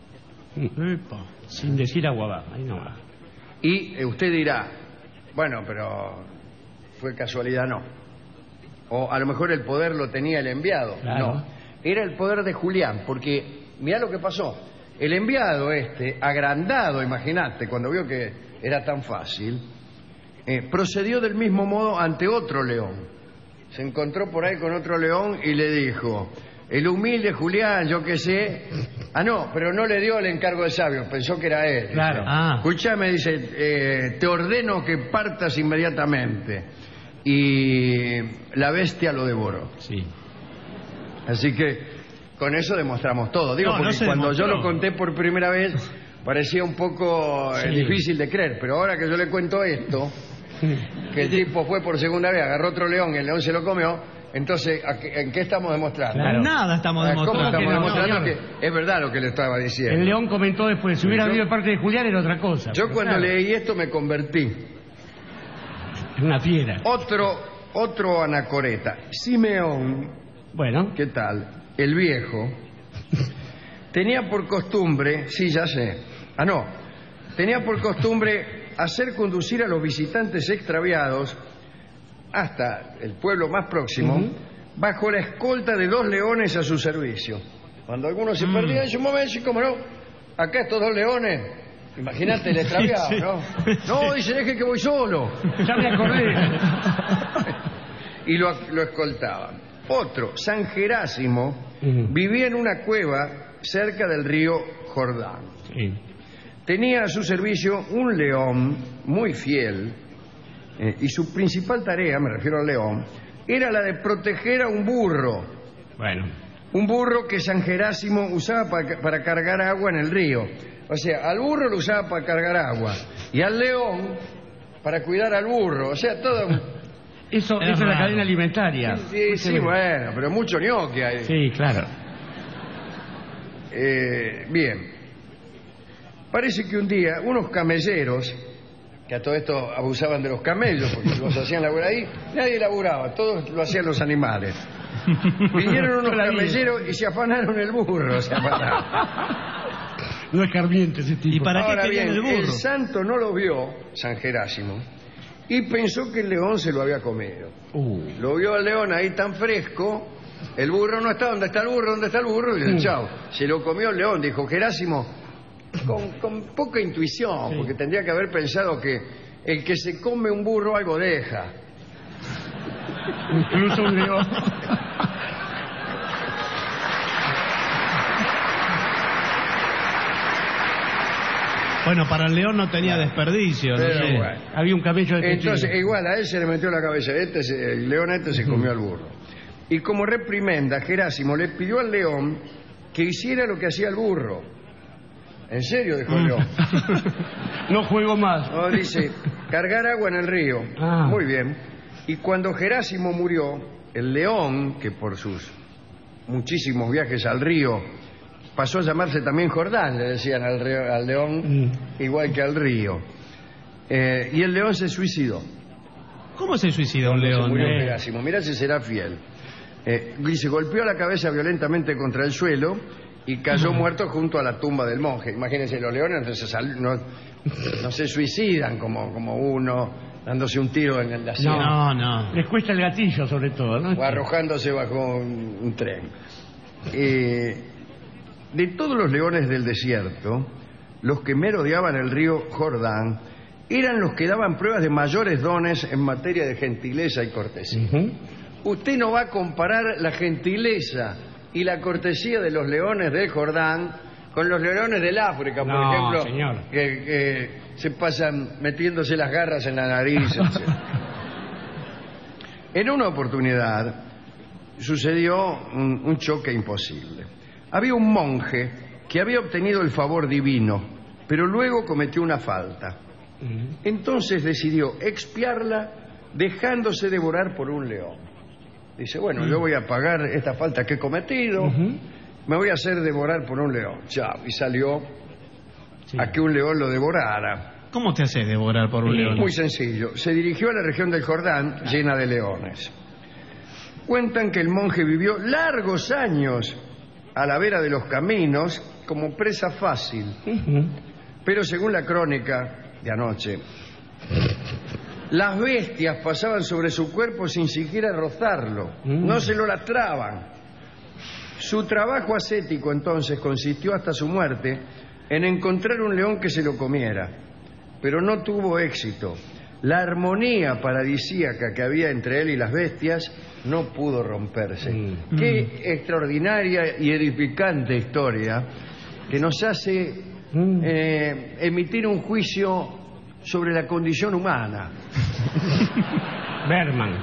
Sin decir aguabá, ahí no va. Y usted dirá, bueno, pero fue casualidad, no. O a lo mejor el poder lo tenía el enviado. Claro. No, era el poder de Julián, porque mirá lo que pasó. El enviado agrandado, imagínate, cuando vio que era tan fácil, procedió del mismo modo ante otro león. Se encontró por ahí con otro león y le dijo, el humilde Julián, yo qué sé... Ah, no, pero no le dio el encargo del sabio, pensó que era él. Claro. Escuchame, dice, te ordeno que partas inmediatamente. Y la bestia lo devoró. Sí. Así que con eso demostramos todo. Digo, porque cuando yo lo conté por primera vez parecía un poco difícil de creer, pero ahora que yo le cuento esto, que el tipo fue por segunda vez, agarró otro león y el león se lo comió, entonces, ¿en qué estamos demostrando? Claro. Nada estamos demostrando. ¿Cómo estamos demostrando señor? que es verdad lo que le estaba diciendo? El león comentó después, si hubiera habido parte de Julián era otra cosa. Yo cuando leí esto me convertí. Una fiera. Otro anacoreta. Simeón. Bueno. ¿Qué tal? El viejo tenía por costumbre, sí, ya sé. Tenía por costumbre hacer conducir a los visitantes extraviados hasta el pueblo más próximo, bajo la escolta de 2 leones a su servicio. Cuando alguno se perdía, en su momento, ¿cómo no? Acá estos 2 leones, imagínate el extraviado, Sí. ¿no? No, dice, deje que voy solo. Ya me acordé. Y lo escoltaban. Otro, San Gerásimo, vivía en una cueva cerca del río Jordán. Sí. Tenía a su servicio un león muy fiel, y su principal tarea, me refiero al león, era la de proteger a un burro. Bueno. Un burro que San Gerásimo usaba para cargar agua en el río. O sea, al burro lo usaba para cargar agua y al león para cuidar al burro. O sea, todo... Eso es la cadena alimentaria. Sí, bueno, pero mucho ñoqui hay. Sí, claro. Bien. Parece que un día unos camelleros, que a todo esto abusaban de los camellos porque los hacían laburar ahí, nadie laburaba, todos lo hacían los animales. Vinieron unos camelleros y se afanaron el burro, se afanaron. No es carmiente ese tipo. ¿Y para Ahora qué querían bien, el burro? el santo no lo vio, San Gerásimo, y pensó que el león se lo había comido. Lo vio al león ahí tan fresco, el burro no está, ¿dónde está el burro? ¿Dónde está el burro? Y dice, chao, se lo comió el león. Dijo Gerásimo, con poca intuición, porque tendría que haber pensado que el que se come un burro algo deja. Incluso un león. Bueno, para el león no tenía desperdicio. Pero no sé. bueno. Había un cabello de Entonces, igual a él se le metió en la cabeza, el león se comió al burro. Y como reprimenda, Gerásimo le pidió al león que hiciera lo que hacía el burro. ¿En serio? Dijo el león. No juego más. No, dice, cargar agua en el río. Muy bien. Y cuando Gerásimo murió, el león, que por sus muchísimos viajes al río pasó a llamarse también Jordán, le decían al león, igual que al río. Y el león se suicidó. ¿Cómo se suicida un león? Se murió Gerásimo. Mirá si será fiel. Y se golpeó la cabeza violentamente contra el suelo y cayó muerto junto a la tumba del monje. Imagínense, los leones entonces no se suicidan como uno dándose un tiro en la sien. No. Les cuesta el gatillo, sobre todo, ¿no? O arrojándose bajo un tren. De todos los leones del desierto, los que merodeaban el río Jordán eran los que daban pruebas de mayores dones en materia de gentileza y cortesía. Usted no va a comparar la gentileza y la cortesía de los leones del Jordán con los leones del África, por ejemplo, señor. Que se pasan metiéndose las garras en la nariz. En una oportunidad sucedió un choque imposible. Había un monje que había obtenido el favor divino, pero luego cometió una falta. Entonces decidió expiarla dejándose devorar por un león. Dice, bueno, yo voy a pagar esta falta que he cometido, me voy a hacer devorar por un león. Chao. Y salió a que un león lo devorara. ¿Cómo te haces devorar por un león? Muy sencillo. Se dirigió a la región del Jordán llena de leones. Cuentan que el monje vivió largos años a la vera de los caminos como presa fácil. Pero según la crónica de anoche, las bestias pasaban sobre su cuerpo sin siquiera rozarlo, no se lo lastraban. Su trabajo ascético entonces consistió hasta su muerte en encontrar un león que se lo comiera, pero no tuvo éxito. La armonía paradisíaca que había entre él y las bestias no pudo romperse. Qué extraordinaria y edificante historia que nos hace emitir un juicio sobre la condición humana. Berman.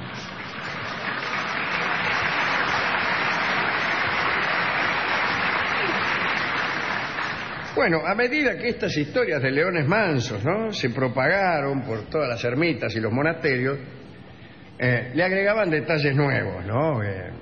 Bueno, a medida que estas historias de leones mansos, ¿no?, se propagaron por todas las ermitas y los monasterios, le agregaban detalles nuevos, ¿no?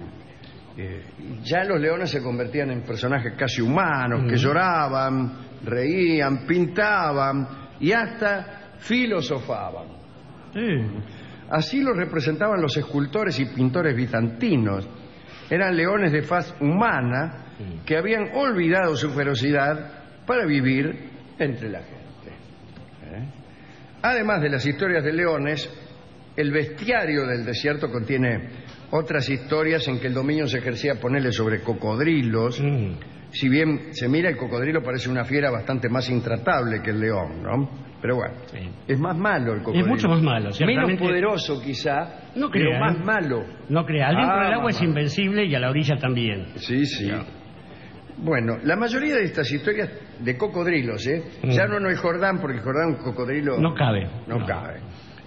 Ya los leones se convertían en personajes casi humanos, que lloraban, reían, pintaban y hasta filosofaban. Así los representaban los escultores y pintores bizantinos. Eran leones de faz humana que habían olvidado su ferocidad para vivir entre la gente. Además de las historias de leones, el bestiario del desierto contiene otras historias en que el dominio se ejercía, ponerle, sobre cocodrilos. Si bien se mira, el cocodrilo parece una fiera bastante más intratable que el león, ¿no? Pero bueno, es más malo el cocodrilo. Es mucho más malo, menos poderoso quizá, no pero crea, más malo. No crea, adentro del agua es malo. invencible y a la orilla también. Sí. Bueno, la mayoría de estas historias de cocodrilos, ya no en el Jordán, porque el Jordán, cocodrilo no cabe. No cabe.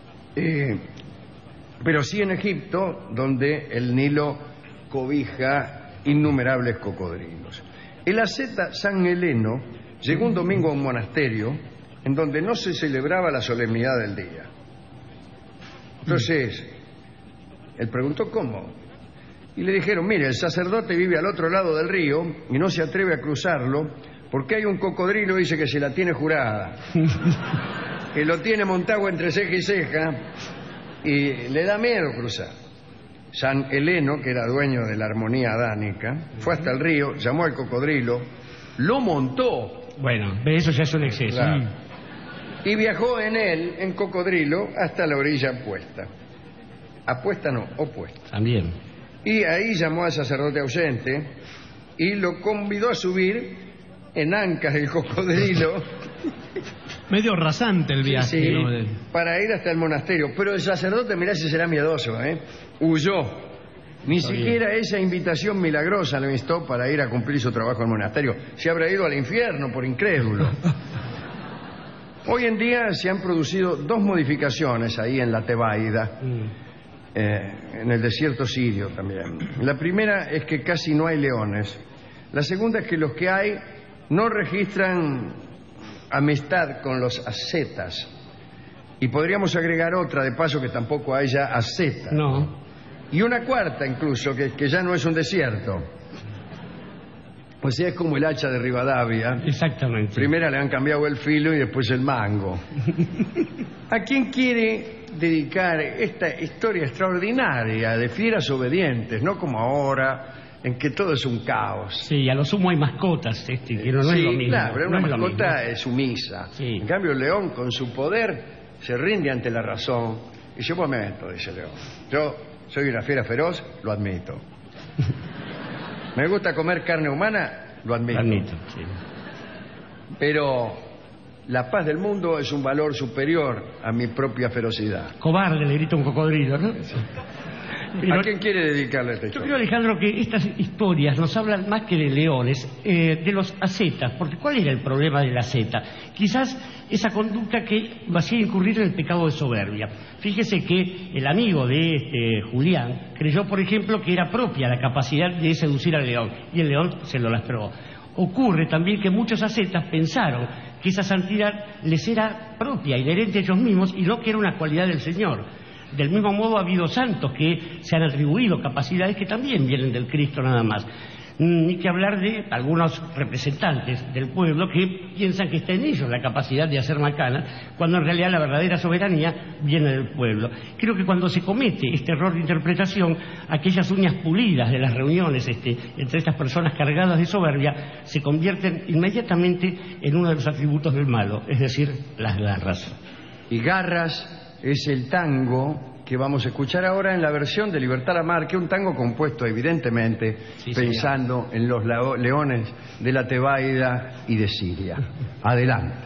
Pero sí en Egipto, donde el Nilo cobija innumerables cocodrilos. El asceta San Heleno llegó un domingo a un monasterio en donde no se celebraba la solemnidad del día. Entonces, él preguntó cómo. Y le dijeron, mire, el sacerdote vive al otro lado del río y no se atreve a cruzarlo porque hay un cocodrilo, dice, que se la tiene jurada, que lo tiene montado entre ceja y ceja y le da miedo cruzar. San Heleno, que era dueño de la armonía adánica, fue hasta el río, llamó al cocodrilo, lo montó. Bueno, eso ya es un exceso. Claro. y viajó en él, en cocodrilo, hasta la orilla opuesta. Apuesta no, opuesta. También. Y ahí llamó al sacerdote ausente y lo convidó a subir en ancas del cocodrilo. Medio rasante el viaje. Sí, ¿no? Para ir hasta el monasterio. Pero el sacerdote, mirá si será miedoso, huyó. Ni siquiera esa invitación milagrosa lo instó para ir a cumplir su trabajo en el monasterio. Se habrá ido al infierno por incrédulo. Hoy en día se han producido 2 modificaciones ahí en la Tebaida, en el desierto sirio también. La primera es que casi no hay leones. La segunda es que los que hay no registran amistad con los ascetas. Y podríamos agregar otra, de paso, que tampoco haya asceta. No. Y una cuarta incluso, que ya no es un desierto. O sea, es como el hacha de Rivadavia. Exactamente. Primero le han cambiado el filo y después el mango. ¿A quién quiere dedicar esta historia extraordinaria de fieras obedientes, no como ahora, en que todo es un caos? Sí, a lo sumo hay mascotas, que no es lo mismo. Claro, pero una no mascota es sumisa. Sí. En cambio, el león, con su poder, se rinde ante la razón. Y dice, un momento, dice el león, yo soy una fiera feroz, lo admito. Me gusta comer carne humana, lo admito. Sí. Pero la paz del mundo es un valor superior a mi propia ferocidad. Cobarde, le grita un cocodrilo, ¿no? ¿A quién quiere dedicarle esta Yo historia? creo, Alejandro, que estas historias nos hablan más que de leones, de los ascetas, porque ¿cuál era el problema del asceta? Quizás esa conducta que lo hacía incurrir en el pecado de soberbia. Fíjese que el amigo de Julián creyó, por ejemplo, que era propia la capacidad de seducir al león, y el león se lo lastró. Ocurre también que muchos ascetas pensaron que esa santidad les era propia, inherente a ellos mismos, y no que era una cualidad del Señor. Del mismo modo ha habido santos que se han atribuido capacidades que también vienen del Cristo nada más. Ni que hablar de algunos representantes del pueblo que piensan que está en ellos la capacidad de hacer macanas, cuando en realidad la verdadera soberanía viene del pueblo. Creo que cuando se comete este error de interpretación, aquellas uñas pulidas de las reuniones entre estas personas cargadas de soberbia se convierten inmediatamente en uno de los atributos del malo, es decir, las garras. Y garras es el tango que vamos a escuchar ahora en la versión de Libertad Lamarque, un tango compuesto evidentemente pensando en los leones de la Tebaida y de Siria. Adelante.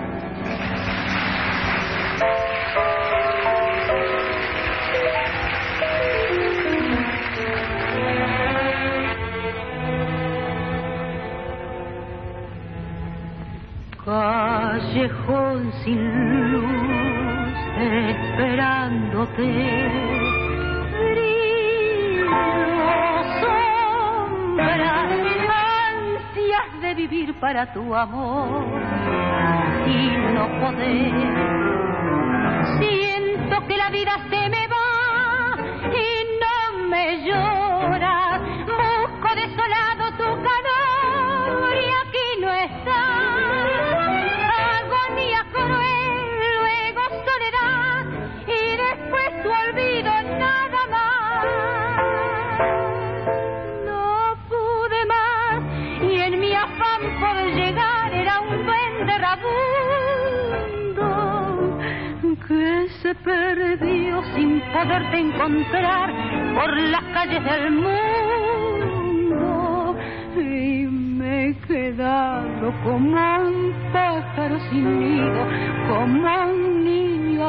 Callejón sin luz, esperándote, frío, sombra, ansias de vivir para tu amor y no poder. Siento que la vida se me va y no me llora. Busco desolado tu calor y aquí no está. Agonía cruel, luego soledad y después tu olvido, nada más. No pude más y en mi afán por llegar era un duende rabundo que se perdió sin poderte encontrar por las calles del mundo. Y me he quedado como un pájaro sin nido, como un niño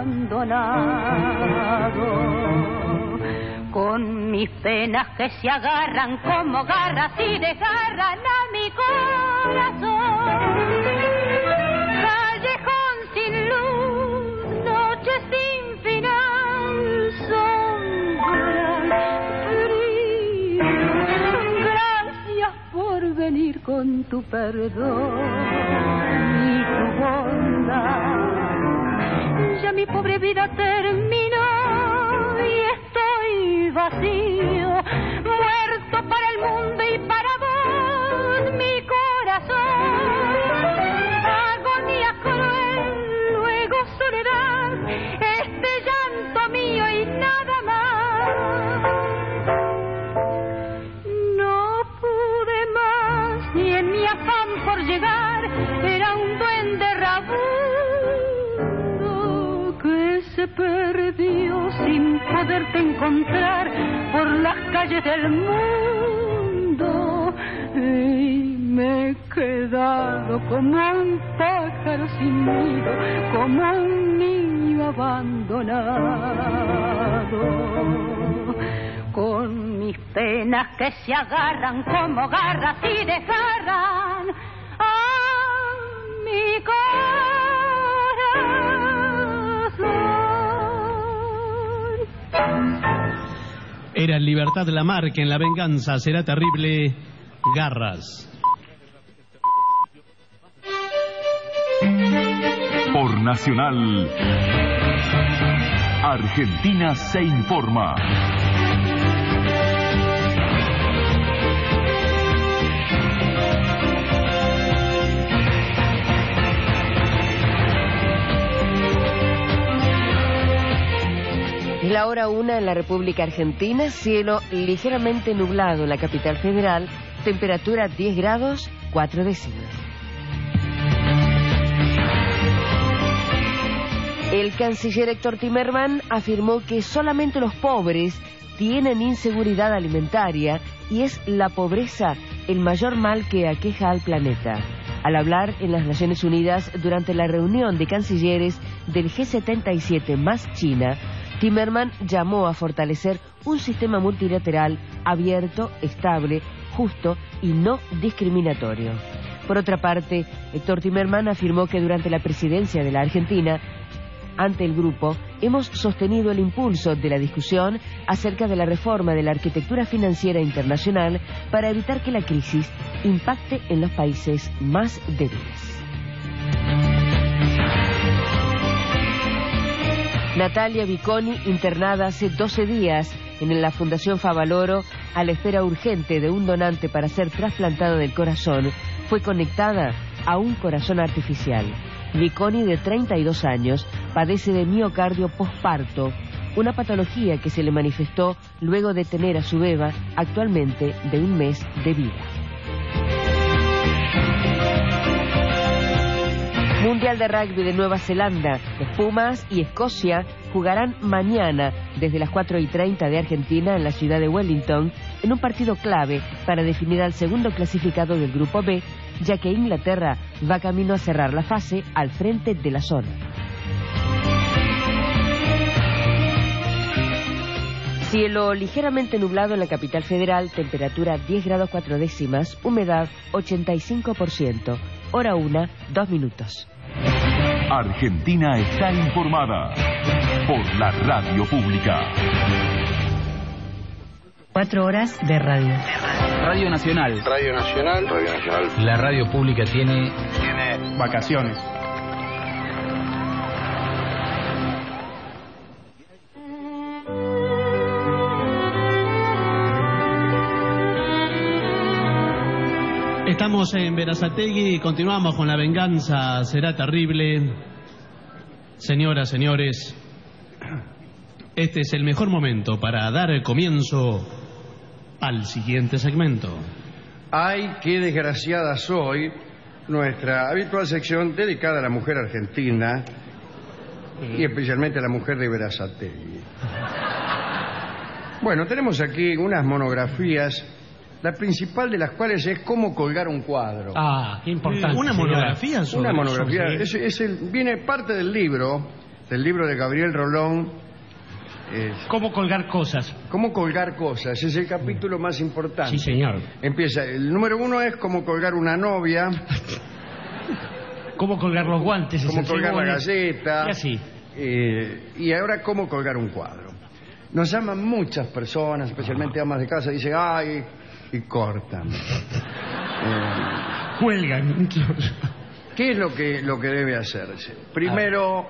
abandonado, con mis penas que se agarran como garras y desgarran a mi corazón. Callejón sin luz, noche sin final, sombra, frío. Gracias por venir con tu perdón y tu bondad. Ya mi pobre vida terminó y estoy vacío, muerto para el mundo y para vos, mi corazón. Agonía cruel, luego soledad, este llanto mío y nada más. No pude más y en mi afán por llegar era un duende rabundo poderte encontrar por las calles del mundo. Y me he quedado como un pájaro sin nido, como un niño abandonado, con mis penas que se agarran como garras y desgarran a mi corazón. Era Libertad Lamarque en La venganza será terrible, Garras. Por Nacional, Argentina se informa. Es la hora 1 en la República Argentina, cielo ligeramente nublado en la capital federal, temperatura 10 grados 4 décimas. El canciller Héctor Timerman afirmó que solamente los pobres tienen inseguridad alimentaria y es la pobreza el mayor mal que aqueja al planeta. Al hablar en las Naciones Unidas durante la reunión de cancilleres del G77 más China, Timerman llamó a fortalecer un sistema multilateral abierto, estable, justo y no discriminatorio. Por otra parte, Héctor Timerman afirmó que durante la presidencia de la Argentina, ante el grupo, hemos sostenido el impulso de la discusión acerca de la reforma de la arquitectura financiera internacional para evitar que la crisis impacte en los países más débiles. Natalia Viconi, internada hace 12 días en la Fundación Favaloro a la espera urgente de un donante para ser trasplantado del corazón, fue conectada a un corazón artificial. Viconi, de 32 años, padece de miocardio posparto, una patología que se le manifestó luego de tener a su beba, actualmente de 1 mes de vida. Mundial de Rugby de Nueva Zelanda. Los Pumas y Escocia jugarán mañana desde las 4:30 de Argentina en la ciudad de Wellington en un partido clave para definir al segundo clasificado del Grupo B, ya que Inglaterra va camino a cerrar la fase al frente de la zona. Cielo ligeramente nublado en la capital federal, temperatura 10 grados 4 décimas, humedad 85%, hora 1, 2 minutos. Argentina está informada por la radio pública. 4 horas de radio. Radio Nacional. Radio Nacional. Radio Nacional. La radio pública tiene vacaciones. Estamos en Berazategui y continuamos con La venganza será terrible. Señoras, señores, este es el mejor momento para dar el comienzo al siguiente segmento. Ay, qué desgraciada soy, nuestra habitual sección dedicada a la mujer argentina y especialmente a la mujer de Berazategui. Bueno, tenemos aquí unas monografías, la principal de las cuales es cómo colgar un cuadro. Ah, qué importante. ¿Una monografía? Una monografía. Viene parte del libro de Gabriel Rolón. ¿Cómo colgar cosas? ¿Cómo colgar cosas? Es el capítulo más importante. Sí, señor. Empieza, el número 1 es cómo colgar una novia. ¿Cómo colgar los guantes? Cómo colgar la galleta. Y así. Y ahora, cómo colgar un cuadro. Nos llaman muchas personas, especialmente amas de casa, dicen, ay, y cortan. Cuelgan. ¿Qué es lo que debe hacerse? Primero,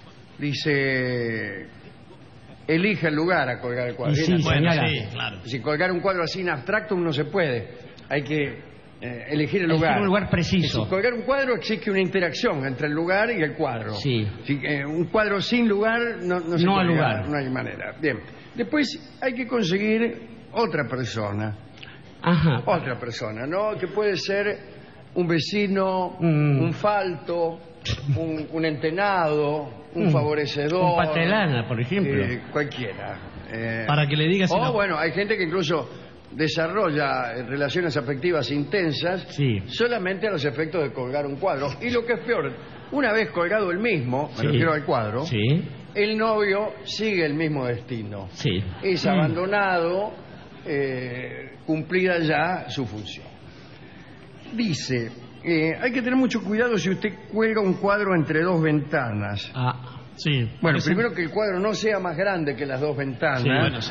dice, elige el lugar a colgar el cuadro. Sí, bueno, sí, claro. Si colgar un cuadro así en abstracto no se puede. Hay que elegir el lugar. Un lugar preciso. Si colgar un cuadro exige una interacción entre el lugar y el cuadro. Sí. Si, un cuadro sin lugar no se no puede hay lugar. No hay manera. Bien. Después hay que conseguir otra persona. Ajá. Otra persona, ¿no? Que puede ser un vecino, un falto, un entenado, un favorecedor. Un patelana, por ejemplo. Cualquiera. Para que le digas... Bueno, hay gente que incluso desarrolla relaciones afectivas intensas solamente a los efectos de colgar un cuadro. Y lo que es peor, una vez colgado el mismo, me refiero al cuadro, el novio sigue el mismo destino. Es abandonado, cumplida ya su función. Dice, hay que tener mucho cuidado si usted cuelga un cuadro entre dos ventanas. Bueno, primero que el cuadro no sea más grande que las dos ventanas.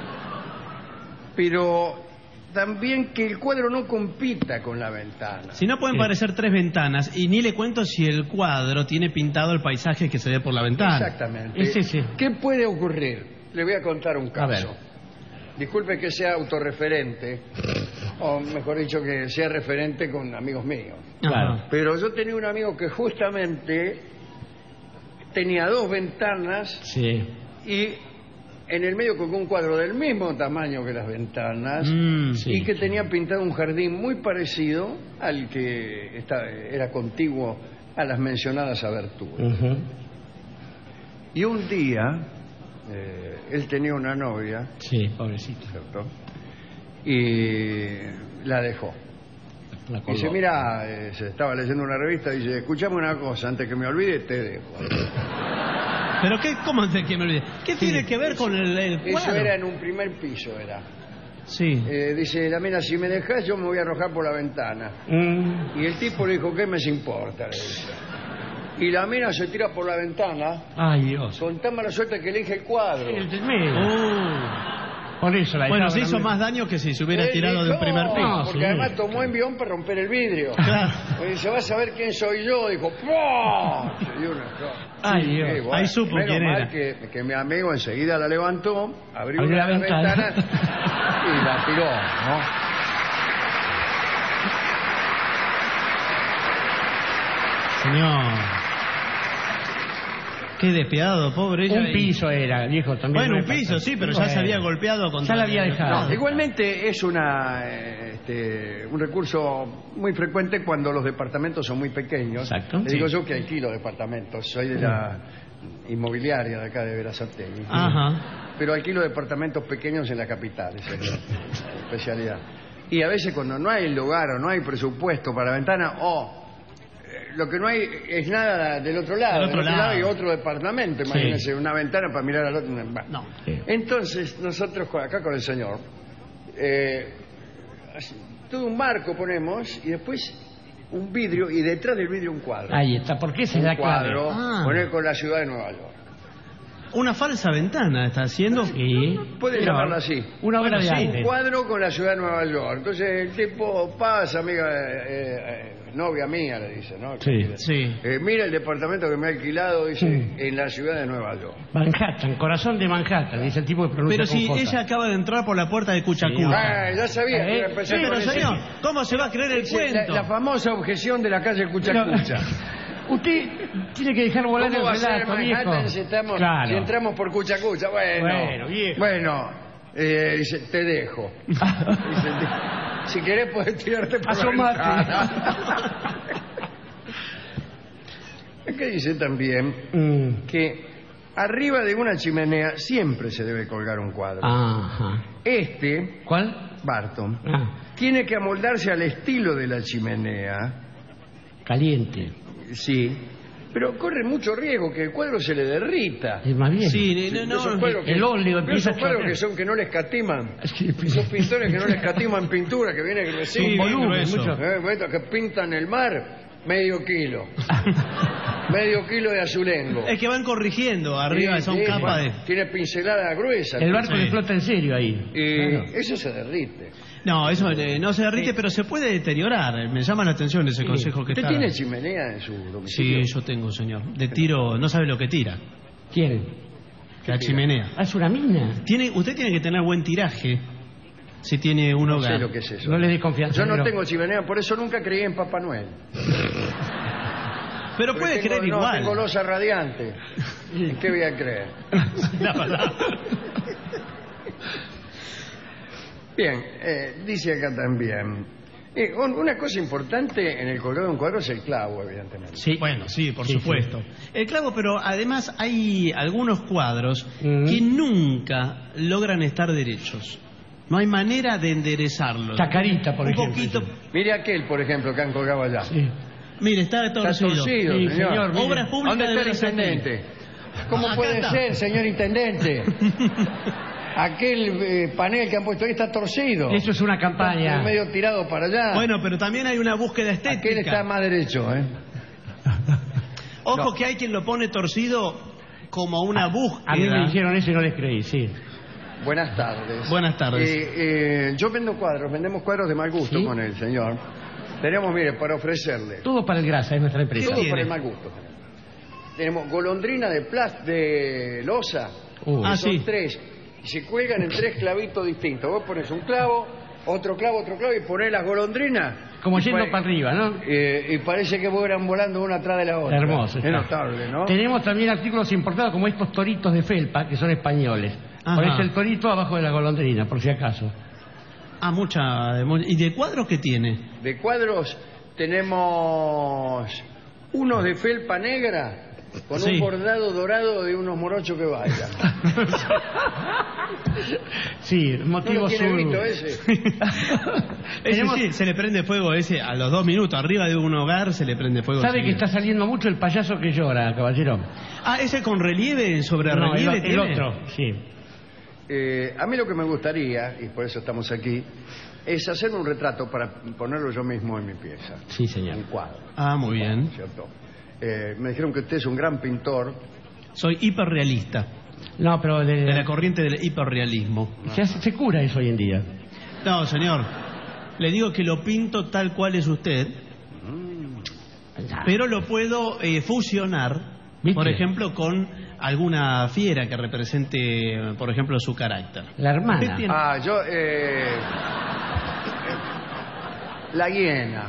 Pero también que el cuadro no compita con la ventana. Si no pueden parecer tres ventanas, y ni le cuento si el cuadro tiene pintado el paisaje que se ve por la ventana. Exactamente. ¿Qué puede ocurrir? Le voy a contar un caso. Disculpe que sea autorreferente, o mejor dicho que sea referente con amigos míos. Pero yo tenía un amigo que justamente tenía dos ventanas y en el medio colgó un cuadro del mismo tamaño que las ventanas y que tenía pintado un jardín muy parecido al que era contiguo a las mencionadas aberturas. Y un día él tenía una novia, pobrecito, ¿cierto? Y la dejó. Dice, mira, se estaba leyendo una revista, dice, escuchame una cosa, antes que me olvide te dejo. ¿Pero qué? ¿Cómo antes que me olvide? ¿Qué tiene que ver con el cuadro? Eso era en un primer piso, era. Dice, la mina, si me dejas yo me voy a arrojar por la ventana. Y el tipo le dijo, ¿qué me importa? Le dice. Y la mina se tira por la ventana. Ay, Dios. Con tan mala suerte que elige el cuadro. El del medio. Por eso bueno, se hizo más daño que si se hubiera tirado de un primer piso. Porque además tomó envión para romper el vidrio. Y dice, vas a ver quién soy yo. Dijo, ¡pum! Se dio una Ay, Dios. Bueno, ahí supo quién era. Que mi amigo enseguida la levantó, abrió una ventana y la tiró, ¿no? Señor, qué despiadado, pobre ella. Un piso era, viejo, también. Bueno, un piso, sí, pero ya se había golpeado contra... Ya la había dejado. No, igualmente es un recurso muy frecuente cuando los departamentos son muy pequeños. Exacto. Le digo yo que alquilo departamentos, soy de la inmobiliaria de acá de Verazategui. Pero alquilo departamentos pequeños en la capital, esa es la especialidad. Y a veces cuando no hay lugar o no hay presupuesto para la ventana, lo que no hay es nada del otro lado. Del otro lado hay otro departamento, imagínense, una ventana para mirar al otro. No. Entonces, nosotros acá con el señor, todo un marco ponemos y después un vidrio y detrás del vidrio un cuadro. Ahí está, ¿por qué se da cuadro? Poner con la ciudad de Nueva York. Una falsa ventana está haciendo. Puede llamarlo así. Una obra de arte. Un cuadro con la ciudad de Nueva York. Entonces el tipo pasa, amiga, novia mía, le dice, ¿no? Mira el departamento que me ha alquilado, dice, en la ciudad de Nueva York. Manhattan, corazón de Manhattan, dice el tipo que pronuncia. Pero si ella acaba de entrar por la puerta de Cuchacucha. Ya sabía que iba a empezar pero señor, ¿cómo se va a creer el cuento? La famosa objeción de la calle Cuchacucha. Usted tiene que dejar volar el relato, viejo. Si entramos por Cuchacucha, bueno, dice, te dejo. Dice, si querés puedes tirarte por la ventana. Es que dice también que arriba de una chimenea siempre se debe colgar un cuadro. ¿Cuál? Barton. Tiene que amoldarse al estilo de la chimenea. Caliente. Sí, pero corre mucho riesgo que el cuadro se le derrita. Es más bien. El óleo empieza a chocar. Que no le escatiman. Esos pintores que no le escatiman pintura, que viene gruesito. Que pintan el mar, medio kilo. Medio kilo de azulengo. Es que van corrigiendo arriba, son capas de... Tiene pincelada gruesa. El barco le flota en serio ahí. Eso se derrite. No, eso no se derrite, pero se puede deteriorar. Me llama la atención ese consejo que está. ¿Usted tiene chimenea en su domicilio? Sí, yo tengo, señor. De tiro, no sabe lo que tira. ¿Quién? La chimenea. ¿Es una mina? Usted tiene que tener buen tiraje si tiene un hogar. No sé lo que es eso. No le dé confianza. Yo no tengo chimenea, por eso nunca creí en Papá Noel. Pero puede creer igual. No, tengo losa radiante. ¿En qué voy a creer? La verdad. Bien, dice acá también, Una cosa importante en el colgado de un cuadro es el clavo, evidentemente. Sí, bueno, sí, por supuesto. Sí. El clavo, pero además hay algunos cuadros que nunca logran estar derechos. No hay manera de enderezarlos. Chacarita, por ejemplo. Poquito... Mire aquel, por ejemplo, que han colgado allá. Sí. Mire, está torcido. Está torcido, sí, señor. Obras públicas. ¿Dónde está el intendente? ¿Cómo puede ser, señor intendente? Aquel panel que han puesto ahí está torcido. Eso es una campaña. Está medio tirado para allá. Bueno, pero también hay una búsqueda estética. Aquel está más derecho, ¿eh? Ojo que hay quien lo pone torcido como una búsqueda. A mí me hicieron eso y no les creí, sí. Buenas tardes. Buenas tardes. Yo vendo cuadros, vendemos cuadros de mal gusto con el señor. Tenemos, mire, para ofrecerle. Todo para el grasa, es nuestra empresa. Todo para el mal gusto. Tenemos golondrina de loza. Son 3. Y se cuelgan en 3 clavitos distintos. Vos pones un clavo, otro clavo y ponés las golondrinas. Como yendo para arriba, ¿no? Y parece que fueran volando una atrás de la otra. Hermoso. Es notable, ¿no? Tenemos también artículos importados como estos toritos de felpa, que son españoles. Ponés el torito abajo de la golondrina, por si acaso. ¿Y de cuadros qué tiene? De cuadros tenemos unos de felpa negra con un bordado dorado de unos morochos que bailan. Sí, motivo ¿No tiene grito ese? Sí, se le prende fuego ese a los 2 minutos. Arriba de un hogar se le prende fuego. ¿Sabe que está saliendo mucho el payaso que llora, caballero? ¿Ese con relieve, sobre relieve? El otro, sí. A mí lo que me gustaría, y por eso estamos aquí, es hacer un retrato para ponerlo yo mismo en mi pieza. Sí, señor. Un cuadro. Muy bien. ¿Cierto? Me dijeron que usted es un gran pintor. Soy hiperrealista. No, pero de la corriente del hiperrealismo. Se cura eso hoy en día. No, señor. Le digo que lo pinto tal cual es usted, pero lo puedo fusionar, por ejemplo, con alguna fiera que represente, por ejemplo, su carácter. La hermana. La hiena.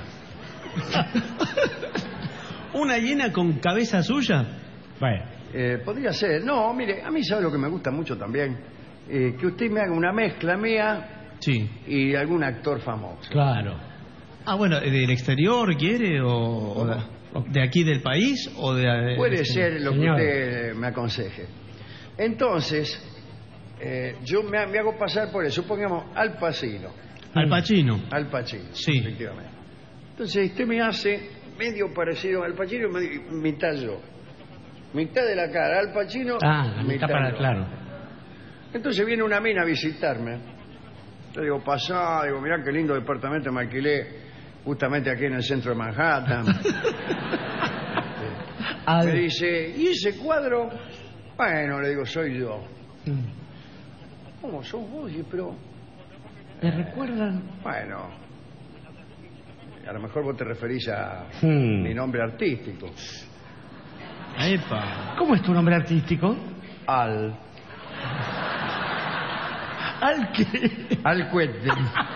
¿Una hiena con cabeza suya? Bueno. Podría ser. No, mire, a mí sabe lo que me gusta mucho también. Que usted me haga una mezcla mía y de algún actor famoso. Claro. Bueno, ¿del exterior quiere o de aquí del país o de puede ser lo que usted me aconseje. Entonces, yo me hago pasar por eso. Supongamos Al Pacino. Al Pacino. Al Pacino, sí. Efectivamente. Entonces, usted me hace medio parecido al Pacino, mitad yo. Mitad de la cara Al Pacino, mitad para yo. Claro. Entonces viene una mina a visitarme. Yo digo, pasá, mirá qué lindo departamento me alquilé justamente aquí en el centro de Manhattan. Me dice, ¿y ese cuadro? Bueno, le digo, soy yo. ¿Cómo sos vos? Pero... ¿Te recuerdan? Bueno, a lo mejor vos te referís a mi nombre artístico. ¡Epa! ¿Cómo es tu nombre artístico? ¿Al qué? Al Cuete.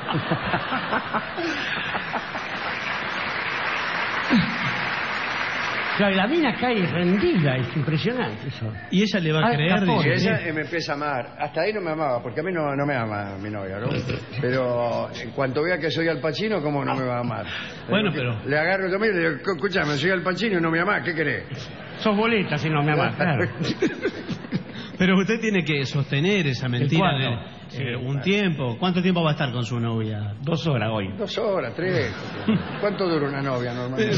Claro, la mina cae rendida, es impresionante eso. ¿Y ella le va a creer? Y ella me empieza a amar. Hasta ahí no me amaba, porque a mí no me ama mi novia, ¿no? Pero en cuanto vea que soy Al Pacino, ¿cómo no me va a amar? Bueno, pero... Le agarro yo mismo y le digo, escúchame, soy Al Pacino y no me amás, ¿qué querés? Sos boleta si no me amás, claro. Pero usted tiene que sostener esa mentira un tiempo. ¿Cuánto tiempo va a estar con su novia? 2 horas hoy. 2 horas, 3. ¿Cuánto dura una novia normalmente?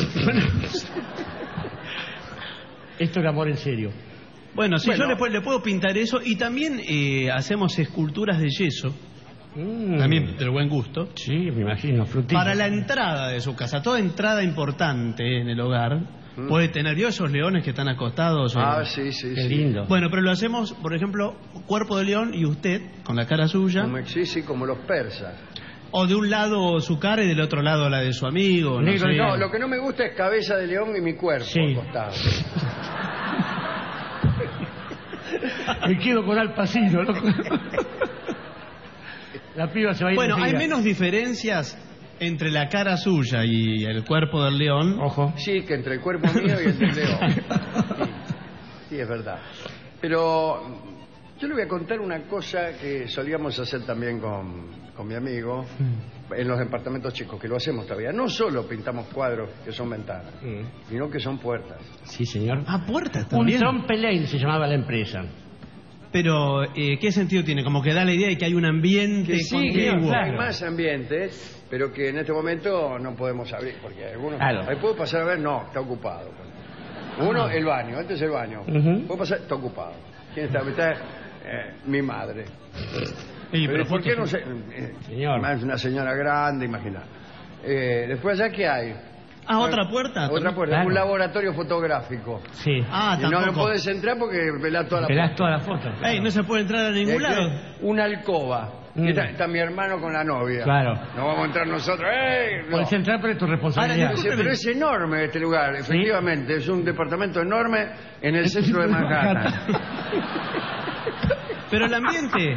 Esto es amor en serio. Bueno, sí, yo le puedo pintar eso y también hacemos esculturas de yeso. También de buen gusto. Sí, me imagino, frutilla. Para la entrada de su casa, toda entrada importante en el hogar. Puede tener, ¿vio esos leones que están acostados? Sí. Qué lindo. Bueno, pero lo hacemos, por ejemplo, cuerpo de león y usted, con la cara suya. Como los persas. O de un lado su cara y del otro lado la de su amigo. No, lo que no me gusta es cabeza de león y mi cuerpo acostado. Me quedo con Al Pacino, ¿no? La piba se va a ir. Bueno, hay menos diferencias entre la cara suya y el cuerpo del león. Ojo. Sí, que entre el cuerpo mío y el del león. Sí, es verdad. Pero yo le voy a contar una cosa que solíamos hacer también con mi amigo. en los departamentos chicos, que lo hacemos todavía, no solo pintamos cuadros que son ventanas, sino que son puertas. Sí, señor. Ah, puertas también. Un Trompelane se llamaba la empresa. Pero, ¿qué sentido tiene? Como que da la idea de que hay un ambiente Que sí, contiguo. que hay más ambientes, pero que en este momento no podemos abrir, porque algunos... Ahí puedo pasar a ver, no, está ocupado. Uno, el baño, este es el baño. Puedo pasar, está ocupado. ¿Quién está? Está mi madre. Pero ¿por qué no sé? Señor. Es una señora grande, imagina. Después allá, ¿qué hay? Ah, ¿otra puerta? Otra puerta, Claro. Un laboratorio fotográfico. Sí. Ah, Y no tampoco. podés entrar porque velás toda la Verás toda la foto. Ey, no se puede entrar a ningún lado. Una alcoba. Y está mi hermano con la novia. Claro. No vamos a entrar nosotros. ¡Ey! No. Puedes entrar, pero es tu responsabilidad. Pero es enorme este lugar, efectivamente. Es un departamento enorme en el centro de Manhattan. Pero el ambiente...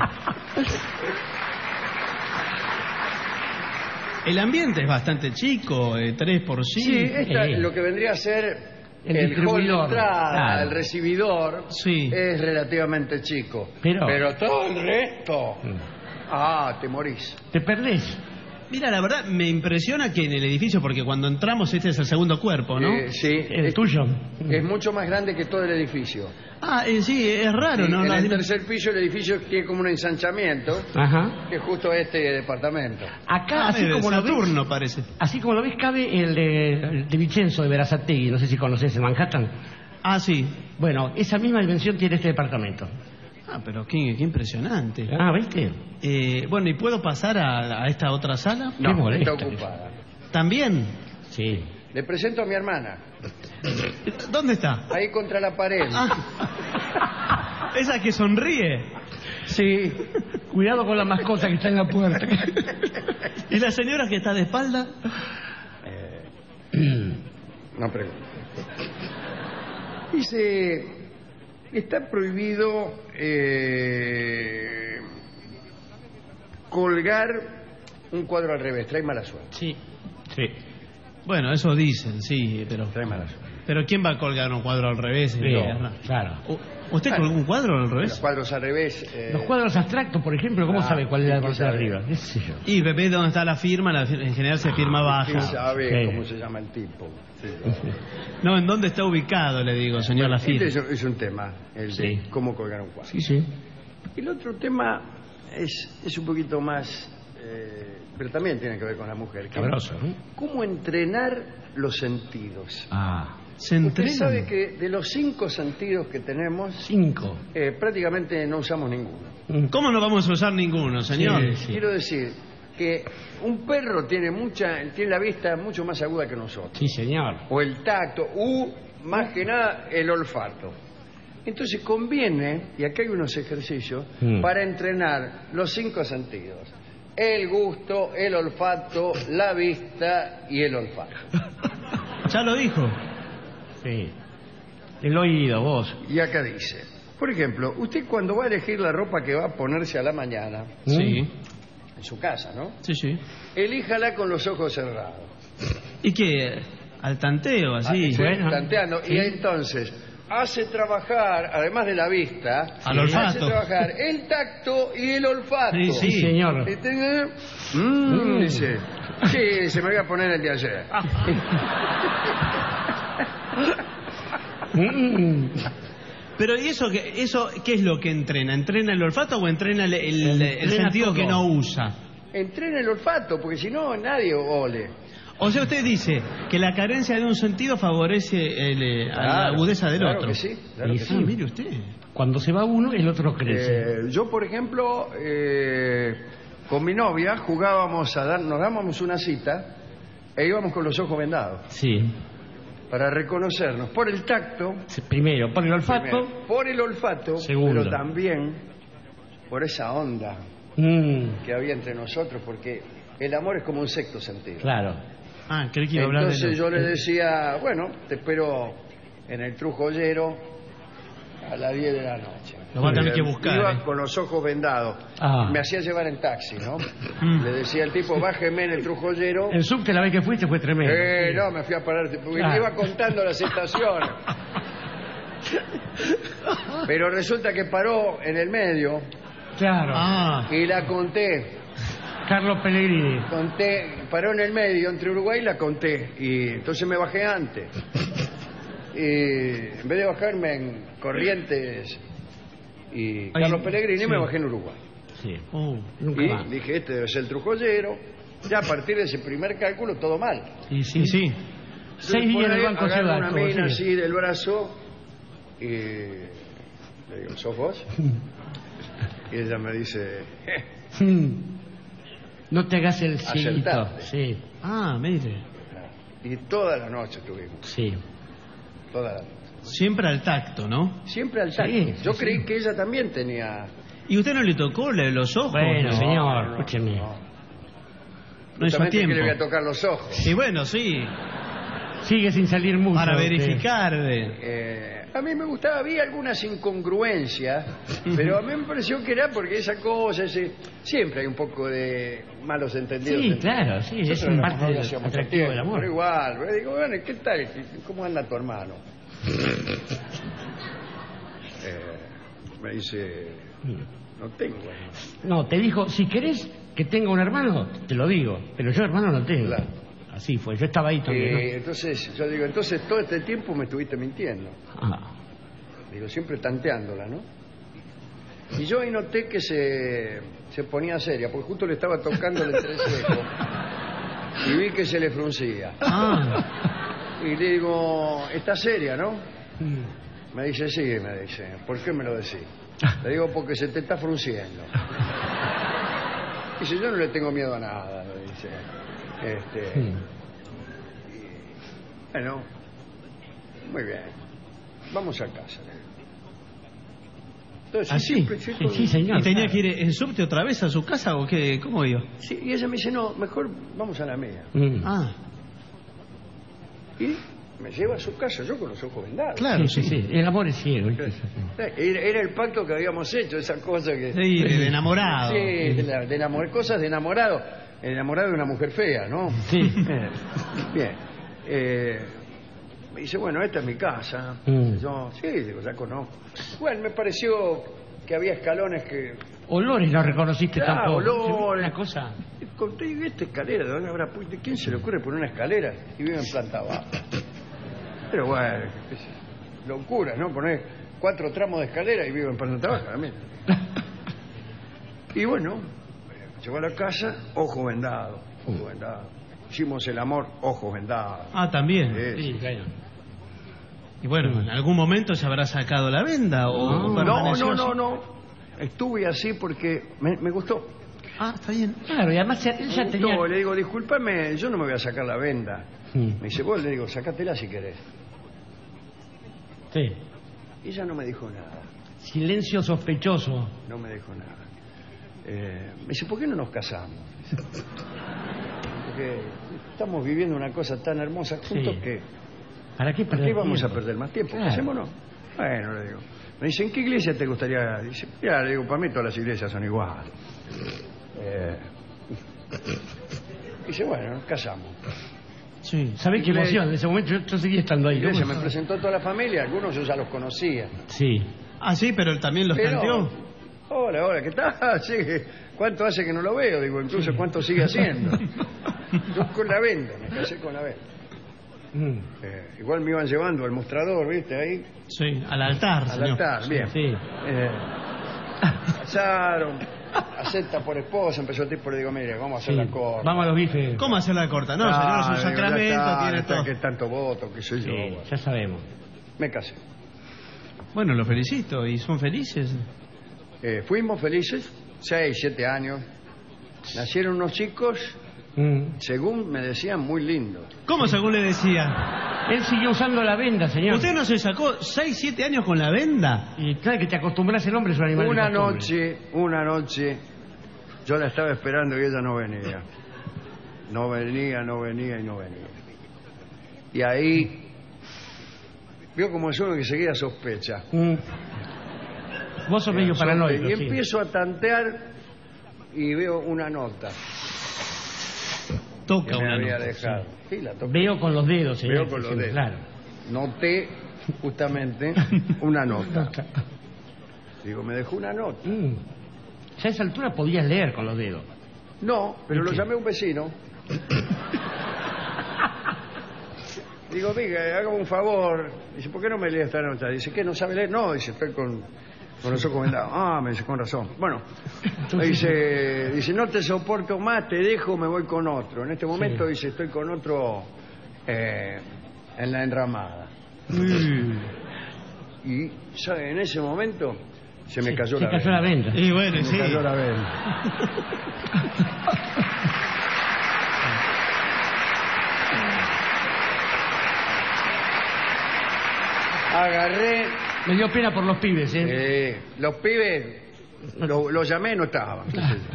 El ambiente es bastante chico, 3x5. Sí, lo que vendría a ser El el hall de distribuidor. entrada, Claro. el recibidor, es relativamente chico. Pero todo el resto... te morís. Te perdés. Mira, la verdad me impresiona que en el edificio, porque cuando entramos este es el segundo cuerpo, ¿no? Sí. El tuyo. Es mucho más grande que todo el edificio. Sí, es raro, Sí, ¿no? en No, el tercer piso el edificio tiene como un ensanchamiento, que es justo este departamento. Acá, así como lo Saturno, ves, parece. así como lo ves, cabe el de Vicenzo de Verazategui, no sé si conoces, en Manhattan. Ah, sí. Bueno, esa misma dimensión tiene este departamento. Ah, pero qué impresionante. Ah, ¿viste? Bueno, ¿y puedo pasar a esta otra sala? No, está ocupada. ¿También? Sí. Le presento a mi hermana. ¿Dónde está? Ahí contra la pared. Esa que sonríe. Sí. Cuidado con la mascota que está en la puerta. ¿Y la señora que está de espalda? No pregunto. Dice, está prohibido colgar un cuadro al revés, trae mala suerte. Sí. Bueno, eso dicen, sí, pero... Trae mala suerte. Pero ¿quién va a colgar un cuadro al revés? Claro. ¿Usted colgó un cuadro al revés? Los cuadros al revés... Los cuadros abstractos, por ejemplo, ¿cómo sabe cuál es la parte de arriba? ¿Qué sé yo? Y ve dónde está la firma, en general se firma baja. ¿Quién sabe cómo se llama el tipo? Sí. No, ¿en dónde está ubicado, le digo, señor, la firma? Este es un tema, el de cómo colgar un cuadro. Sí. El otro tema es un poquito más... pero también tiene que ver con la mujer. Sabroso, ¿no? ¿Cómo entrenar los sentidos? ¿Se Usted entrena? sabe que de los 5 sentidos que tenemos... prácticamente no usamos ninguno. ¿Cómo no vamos a usar ninguno, señor? Quiero decir que un perro tiene la vista mucho más aguda que nosotros. Sí, señor. O el tacto, más que nada el olfato. Entonces conviene, y acá hay unos ejercicios, para entrenar los 5 sentidos. El gusto, el olfato, la vista y el olfato. Ya lo dijo. Sí. El oído, vos. Y acá dice, por ejemplo, usted cuando va a elegir la ropa que va a ponerse a la mañana, Sí. en su casa, ¿no? Sí. Elíjala con los ojos cerrados. ¿Y qué? Al tanteo, así. Tanteando. Sí. Y entonces hace trabajar, además de la vista, al olfato. hace trabajar el tacto y el olfato. Sí, señor. Dice, sí, se me voy a poner el de ayer. Pero ¿y eso qué es lo que entrena? ¿Entrena el olfato o entrena el sentido todo. que no usa? Entrena el olfato, porque si no, nadie ole. O sea, usted dice que la carencia de un sentido favorece a la agudeza del claro otro. Que sí, claro que sí. Mire usted. Cuando se va uno, el otro crece. Yo, por ejemplo, con mi novia nos dábamos una cita e íbamos con los ojos vendados. Sí. Para reconocernos por el tacto. Primero, por el olfato. Primero, por el olfato. Segundo. Pero también por esa onda que había entre nosotros, porque el amor es como un sexto sentido. Claro. Creí que iba a hablar de Entonces yo le decía, bueno, te espero en el Trujollero a las 10 de la noche. Lo va a tener que buscar. Iba con los ojos vendados. Me hacía llevar en taxi, ¿no? Le decía al tipo, bájeme en el Trujollero. El subte la vez que fuiste fue tremendo. No, me fui a parar, porque me iba contando las estaciones. Pero resulta que paró en el medio. Claro. Y la conté. Carlos Pellegrini. Conté, paró en el medio entre Uruguay y la conté. Y entonces me bajé antes. Y en vez de bajarme en Corrientes y Carlos Pellegrini, sí. me bajé en Uruguay. Sí. Y dije, este debe ser el Trujollero. Ya a partir de ese primer cálculo, todo mal. Sí. 6 días en el Banco Ciudad. Ciudad. Una mina así del brazo y le digo, ¿sos vos? Y ella me dice, no te hagas el cieguito. Acertaste. Sí. Mire. Y toda la noche estuvimos. Sí. Toda la noche. Siempre al tacto, ¿no? Siempre al tacto. Sí, Yo sí, creí sí. que ella también tenía... ¿Y usted no le tocó los ojos? Bueno, No. señor, escúcheme. No hizo Justamente tiempo. que le voy a tocar los ojos. Y bueno, sí. Sigue sin salir mucho. Para verificar. A mí me gustaba, había algunas incongruencias, pero a mí me pareció que era porque esa cosa, siempre hay un poco de malos entendidos. Sí, claro, sí, es un parte del atractivo del amor. Pero igual, pero digo, bueno, ¿qué tal? ¿Cómo anda tu hermano? Me dice, no tengo hermano. No, te dijo, si querés que tenga un hermano, te lo digo, pero yo hermano no tengo. Claro. Así fue, yo estaba ahí también. ¿no? Entonces, yo digo, entonces todo este tiempo me estuviste mintiendo. Digo, siempre tanteándola, ¿no? Y yo ahí noté que se ponía seria, porque justo le estaba tocando el entrecejo y vi que se le fruncía. Y le digo, está seria, ¿no? Me dice, sí, me dice. ¿Por qué me lo decís? Le digo, porque se te está frunciendo. Dice, yo no le tengo miedo a nada, me dice. Bueno, muy bien. Vamos a casa. Entonces, sí, señor. ¿Y tenía que ir en subte otra vez a su casa o qué? ¿Cómo iba? Sí, y ella me dice, no, mejor vamos a la mía. Y me lleva a su casa, yo con los ojos vendados. Claro, sí. El amor es ciego. Era el pacto que habíamos hecho, esa cosa que... Sí, de enamorado. Sí, de cosas de enamorado. Enamorado de una mujer fea, ¿no? Sí. Bien. Me dice, bueno, esta es mi casa. Yo, sí, digo, ya conozco. Bueno, me pareció que había escalones que... Olores no reconociste tampoco. Olores. Una cosa... Conté, ¿y esta escalera? ¿De dónde habrá puesto? ¿Quién se le ocurre poner una escalera y vive en planta baja? Pero bueno, locura, ¿no? Poner 4 tramos de escalera y vive en planta baja también. Y bueno, llegó a la casa, ojo vendado. Hicimos el amor, ojos vendados. También. Sí, claro. Y bueno, ¿en algún momento se habrá sacado la venda? ¿O permaneció así? No. Estuve así porque me gustó. Está bien. Claro, y además él ya tenía... Le digo, discúlpame, yo no me voy a sacar la venda. Me dice, vos, le digo, sacátela si querés. Sí. Y ella no me dijo nada. Silencio sospechoso. No me dijo nada. Me dice, ¿por qué no nos casamos? Porque estamos viviendo una cosa tan hermosa juntos que... ¿Para qué perder tiempo? Vamos a perder más tiempo. Claro. Casémonos. Bueno, le digo. Me dice, ¿en qué iglesia te gustaría? Dice, ya, le digo, para mí todas las iglesias son iguales. Dice, bueno, nos casamos. Sí. ¿Sabés qué emoción? En ese momento yo seguía estando ahí. Iglesia, me presentó toda la familia, algunos yo ya los conocía. Sí. Sí, pero él también los tanteó. Hola, ¿qué tal? Sí, ¿cuánto hace que no lo veo? Digo, incluso ¿cuánto sigue haciendo? Yo con la venda, me casé con la venda. Igual me iban llevando al mostrador, ¿viste? Ahí. Sí, al altar. Al altar, bien. Sí. Casaron, acepta por esposa, empezó el tipo, le digo, mire, vamos a hacer la corta. Vamos a los bifes. ¿Cómo hacer la corta? No, señor, es un sacramento, tiene todo. Que tanto voto, qué sé yo. Sí, ya sabemos. Me casé. Bueno, lo felicito. ¿Y son felices? Fuimos felices, 6, 7 años. Nacieron unos chicos, según me decían, muy lindos. ¿Cómo según le decía? Él siguió usando la venda, señor. ¿Usted no se sacó 6, 7 años con la venda? Y claro que te acostumbras, el hombre es un animal. Una noche, yo la estaba esperando y ella no venía. No venía. Y ahí, vio como es uno que seguía sospecha. Vos sos medio paranoico. Y empiezo a tantear y veo una nota. Toca me una había nota. dejado. Sí, la toqué. Veo con los dedos, señor. Veo con los dedos. Claro. Noté justamente una nota. Digo, me dejó una nota. Ya a esa altura podías leer con los dedos. No, pero lo llamé a un vecino. Digo, diga, hágame un favor. Dice, ¿por qué no me lee esta nota? Dice, ¿qué, no sabe leer? No, dice, estoy con los ojos vendados. Ah, me dice, con razón. Bueno, me dice, no te soporto más, te dejo, me voy con otro. En este momento, dice, estoy con otro en la enramada. Y, ¿sabe? En ese momento se me cayó la venda. Se cayó la venda. Y bueno, se me cayó la venda. Agarré. Me dio pena por los pibes, ¿eh? Los pibes, los llamé, no estaban.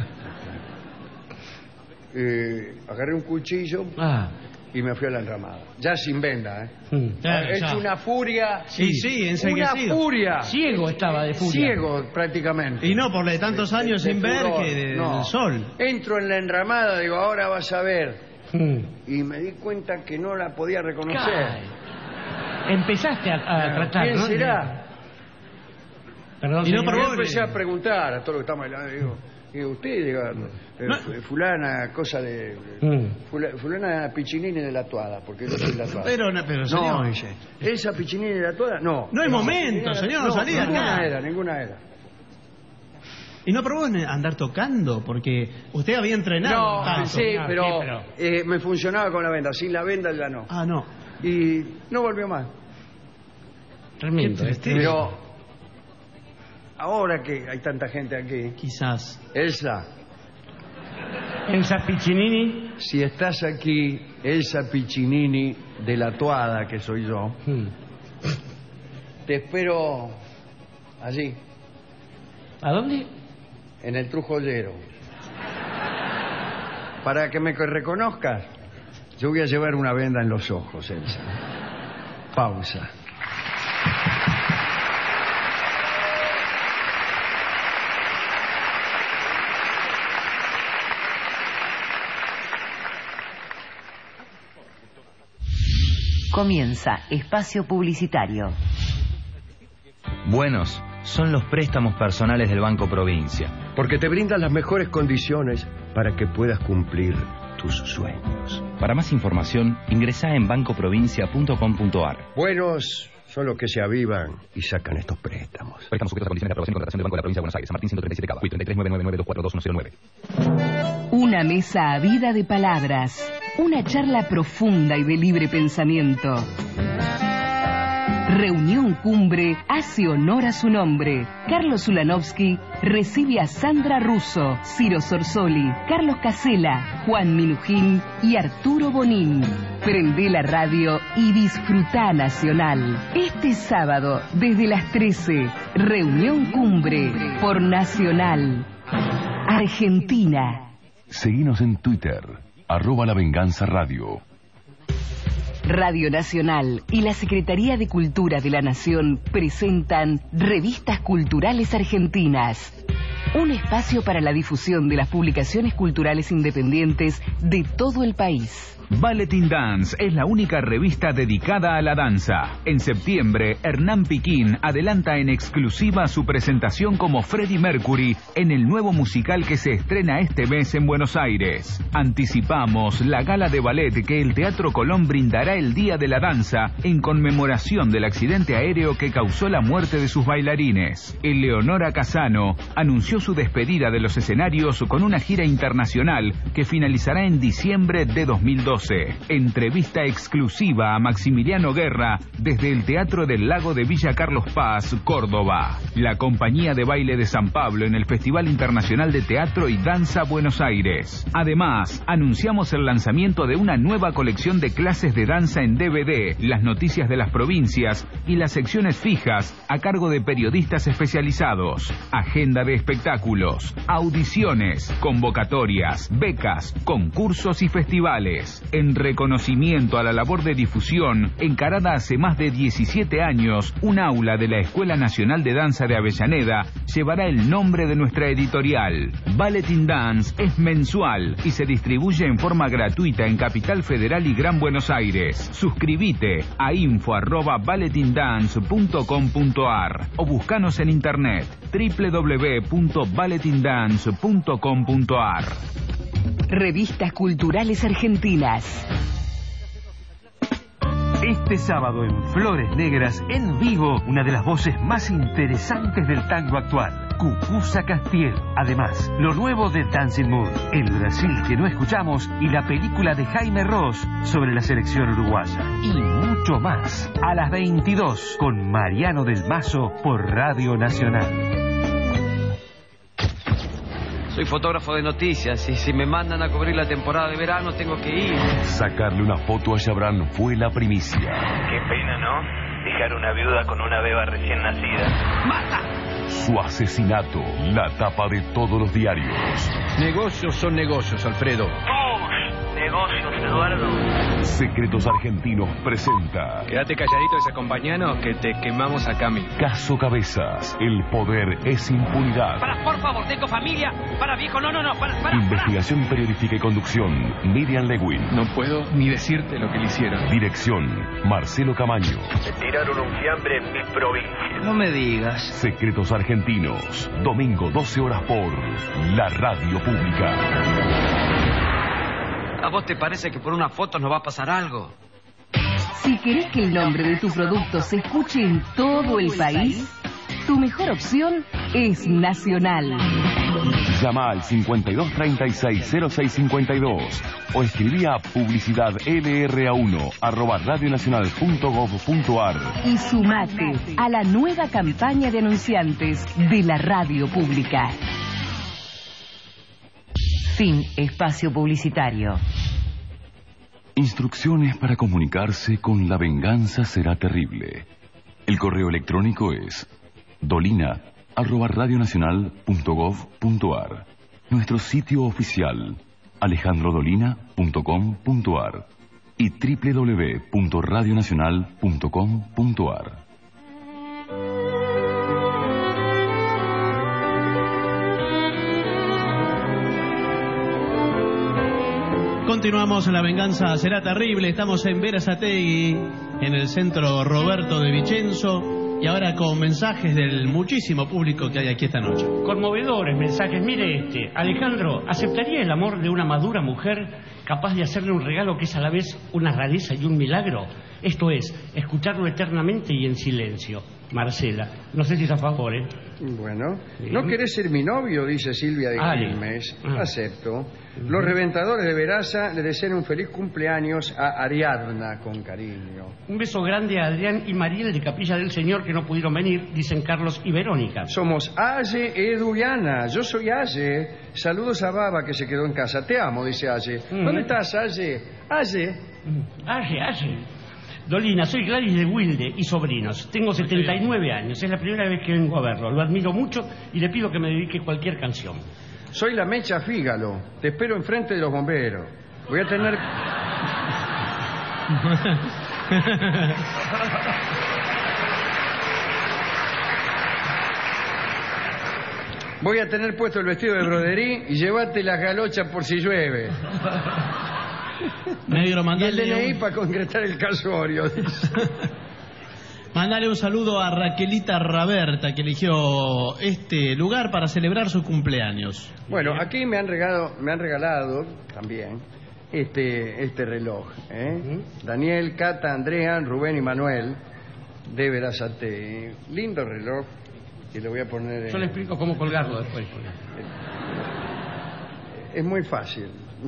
Agarré un cuchillo y me fui a la enramada. Ya sin venda, ¿eh? Es una furia. Sí, enseguecido. Una furia. Ciego estaba de furia. Ciego, prácticamente. Y no por de tantos años sin ver que del sol. Entro en la enramada, digo, ahora vas a ver. Y me di cuenta que no la podía reconocer. Empezaste a tratar, ¿quién ¿no? será? Perdón, y no, pero empecé a preguntar a todos los que estamos hablando. Digo, usted, diga, fulana, cosa de... fulana Piccinini de la Tuada, porque yo soy la Tuada. Pero señor... No, dice, ¿esa Piccinini de la Tuada? No. No hay momento, señor, no salía acá. Ninguna era. ¿Y no probó andar tocando? Porque usted había entrenado. No, sí, pero me funcionaba con la venda. Sin la venda ya no. Ah, no. Y no volvió más. Tremendo. Pero ahora que hay tanta gente aquí, quizás Elsa Piccinini, si estás aquí, Elsa Piccinini de la Tuada, que soy yo, te espero allí. ¿A dónde? En el Trujollero. Para que me reconozcas, yo voy a llevar una venda en los ojos, Elsa. Pausa. Comienza espacio publicitario. Buenos son los préstamos personales del Banco Provincia. Porque te brindan las mejores condiciones para que puedas cumplir tus sueños. Para más información, ingresá en bancoprovincia.com.ar. Buenos son los que se avivan y sacan estos préstamos. Préstamos sujetos a condiciones de aprobación y contratación del Banco de la Provincia de Buenos Aires. San Martín 137 Cava. 33 Una mesa avida de palabras. Una charla profunda y de libre pensamiento. Reunión Cumbre hace honor a su nombre. Carlos Ulanovsky recibe a Sandra Russo, Ciro Sorsoli, Carlos Casella, Juan Minujín y Arturo Bonín. Prendé la radio y disfrutá Nacional. Este sábado, desde las 13, Reunión Cumbre por Nacional. Argentina. Seguinos en Twitter, @lavenganzaradio. Radio Nacional y la Secretaría de Cultura de la Nación presentan Revistas Culturales Argentinas. Un espacio para la difusión de las publicaciones culturales independientes de todo el país. Ballet in Dance es la única revista dedicada a la danza. En septiembre, Hernán Piquín adelanta en exclusiva su presentación como Freddie Mercury en el nuevo musical que se estrena este mes en Buenos Aires. Anticipamos la gala de ballet que el Teatro Colón brindará el Día de la Danza en conmemoración del accidente aéreo que causó la muerte de sus bailarines. Eleonora Casano anunció su despedida de los escenarios con una gira internacional que finalizará en diciembre de 2012. Entrevista exclusiva a Maximiliano Guerra desde el Teatro del Lago de Villa Carlos Paz, Córdoba. La compañía de baile de San Pablo en el Festival Internacional de Teatro y Danza Buenos Aires. Además, anunciamos el lanzamiento de una nueva colección de clases de danza en DVD, las noticias de las provincias y las secciones fijas a cargo de periodistas especializados. Agenda de espectáculos, audiciones, convocatorias, becas, concursos y festivales. En reconocimiento a la labor de difusión encarada hace más de 17 años, un aula de la Escuela Nacional de Danza de Avellaneda llevará el nombre de nuestra editorial. Ballet in Dance es mensual y se distribuye en forma gratuita en Capital Federal y Gran Buenos Aires. Suscríbete a info@balletindance.com.ar o buscanos en internet www.balletindance.com.ar. Revistas Culturales Argentinas. Este sábado en Flores Negras, en vivo, una de las voces más interesantes del tango actual, Cucuza Castiel. Además, lo nuevo de Dancing Moon, el Brasil que no escuchamos y la película de Jaime Ross sobre la selección uruguaya. Y mucho más, a las 22, con Mariano del Mazo por Radio Nacional. Soy fotógrafo de noticias y si me mandan a cubrir la temporada de verano tengo que ir. Sacarle una foto a Chabrán fue la primicia. Qué pena, ¿no? Dejar una viuda con una beba recién nacida. ¡Mata! Su asesinato, la tapa de todos los diarios. Negocios son negocios, Alfredo. Negocios, Eduardo. Secretos Argentinos presenta Quédate calladito, desacompañanos, que te quemamos acá mismo. Caso Cabezas, el poder es impunidad. Por favor, tengo familia. Viejo, no, para. Investigación periodística y conducción, Miriam Lewin. No puedo ni decirte lo que le hicieron. Dirección, Marcelo Camaño. Me tiraron un fiambre en mi provincia. No me digas. Secretos Argentinos, domingo 12 horas por la Radio Pública. ¿A vos te parece que por una foto nos va a pasar algo? Si querés que el nombre de tu producto se escuche en todo el país, tu mejor opción es Nacional. Llama al 5236-0652 o escribí a publicidadlra1@radionacional.gov.ar y sumate a la nueva campaña de anunciantes de la Radio Pública. Fin espacio publicitario. Instrucciones para comunicarse con La Venganza Será Terrible. El correo electrónico es dolina@radionacional.gov.ar. Nuestro sitio oficial alejandrodolina.com.ar y www.radionacional.com.ar. Continuamos en La Venganza Será Terrible. Estamos en Berazategui, en el centro Roberto de Vicenzo, y ahora con mensajes del muchísimo público que hay aquí esta noche. Conmovedores mensajes. Mire este. Alejandro, ¿aceptaría el amor de una madura mujer capaz de hacerle un regalo que es a la vez una rareza y un milagro? Esto es, escucharlo eternamente y en silencio. Marcela, no sé si es a favor, ¿eh? Bueno, ¿no querés ser mi novio? Dice Silvia de Quilmes. Acepto. Los reventadores de Veraza le desean un feliz cumpleaños a Ariadna con cariño. Un beso grande a Adrián y Mariel de Capilla del Señor que no pudieron venir, dicen Carlos y Verónica. Somos Aye, Edu y Ana. Yo soy Aye. Saludos a Baba que se quedó en casa. Te amo, dice Aye. ¿Dónde estás, Aye? Aye. Aye. Dolina, soy Gladys de Wilde y sobrinos. Tengo 79 años. Es la primera vez que vengo a verlo. Lo admiro mucho y le pido que me dedique cualquier canción. Soy la Mecha Fígalo. Te espero enfrente de los bomberos. Voy a tener... Voy a tener puesto el vestido de broderí y llévate las galochas por si llueve. Negro, mandale y el DNI para concretar el casorio. Mandale un saludo a Raquelita Raberta, que eligió este lugar para celebrar su cumpleaños. Bueno, aquí me han regalado también este reloj. Daniel, Cata, Andrea, Rubén y Manuel de Berazategui. Lindo reloj que le voy a poner... Yo le explico cómo colgarlo después. Es muy fácil.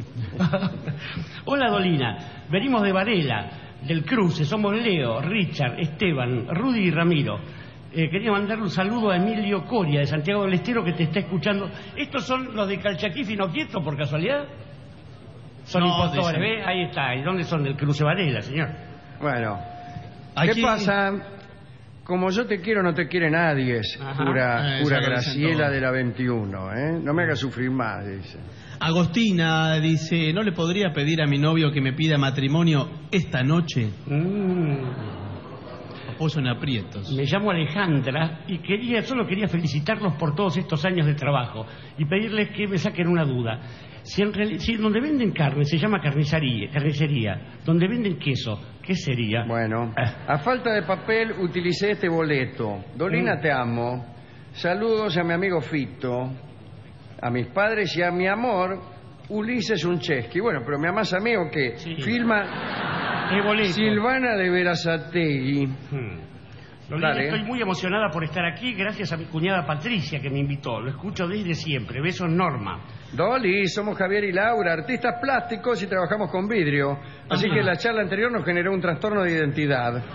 Hola Dolina, venimos de Varela, del Cruce, somos Leo, Richard, Esteban, Rudy y Ramiro. Quería mandarle un saludo a Emilio Coria de Santiago del Estero que te está escuchando. ¿Estos son los de Calchaquí Fino Quieto por casualidad? Son impostores, ¿ves? Ahí está. ¿Y dónde son? Del Cruce Varela, señor. Bueno, aquí... ¿qué pasa? Como yo te quiero, no te quiere nadie, pura Graciela de la 21, ¿eh? No me hagas sufrir más, dice. Agostina dice, ¿no le podría pedir a mi novio que me pida matrimonio esta noche? Puso en aprietos. Me llamo Alejandra y solo quería felicitarlos por todos estos años de trabajo y pedirles que me saquen una duda. Si donde venden carne se llama carnicería, donde venden queso, ¿qué sería? Bueno, a falta de papel utilicé este boleto. Dolina, te amo. Saludos a mi amigo Fito, a mis padres y a mi amor, Ulises Uncheski. Bueno, pero me amas a mí o qué? Sí. Filma Boleto. Silvana de Berazategui. Lolita, Dale. estoy muy emocionada por estar aquí gracias a mi cuñada Patricia que me invitó. Lo escucho desde siempre. Besos, Norma. Dolly, somos Javier y Laura, artistas plásticos y trabajamos con vidrio. Así que la charla anterior nos generó un trastorno de identidad.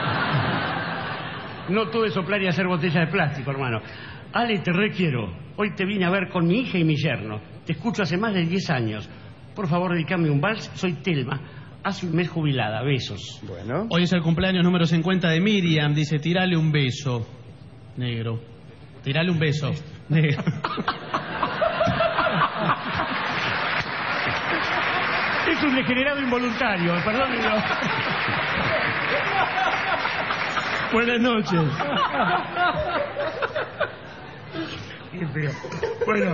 No todo es soplar y hacer botellas de plástico, hermano. Ale, te requiero. Hoy te vine a ver con mi hija y mi yerno. Te escucho hace más de 10 años. Por favor, dedicame un vals. Soy Telma. Hace un mes jubilada. Besos. Bueno. Hoy es el cumpleaños número 50 de Miriam. Dice, tirale un beso, negro. Tirale un beso, negro. Es un degenerado involuntario, perdónenlo. Buenas noches. Qué feo. Bueno.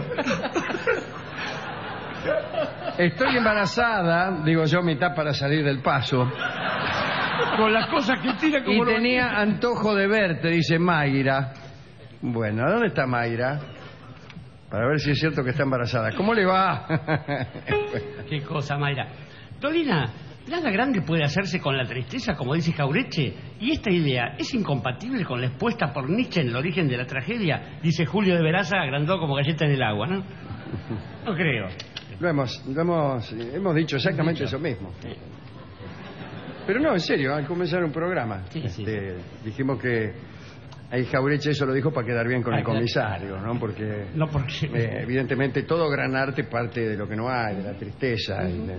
Estoy embarazada, digo yo, mitad para salir del paso. Con las cosas que tira como... Y tenía antojo de verte, dice Mayra. Bueno, ¿dónde está Mayra? Para ver si es cierto que está embarazada. ¿Cómo le va? Qué cosa, Mayra. Dolina, nada grande puede hacerse con la tristeza, como dice Jaureche. Y esta idea es incompatible con la expuesta por Nietzsche en el origen de la tragedia, dice Julio de Veraza, agrandó como galleta en el agua, ¿no? No creo. Hemos dicho exactamente eso mismo. Sí. Pero no, en serio, al comenzar un programa. Sí. Dijimos que ahí Jaureche eso lo dijo para quedar bien con el comisario, ¿no? Porque, evidentemente todo gran arte parte de lo que no hay, de la tristeza.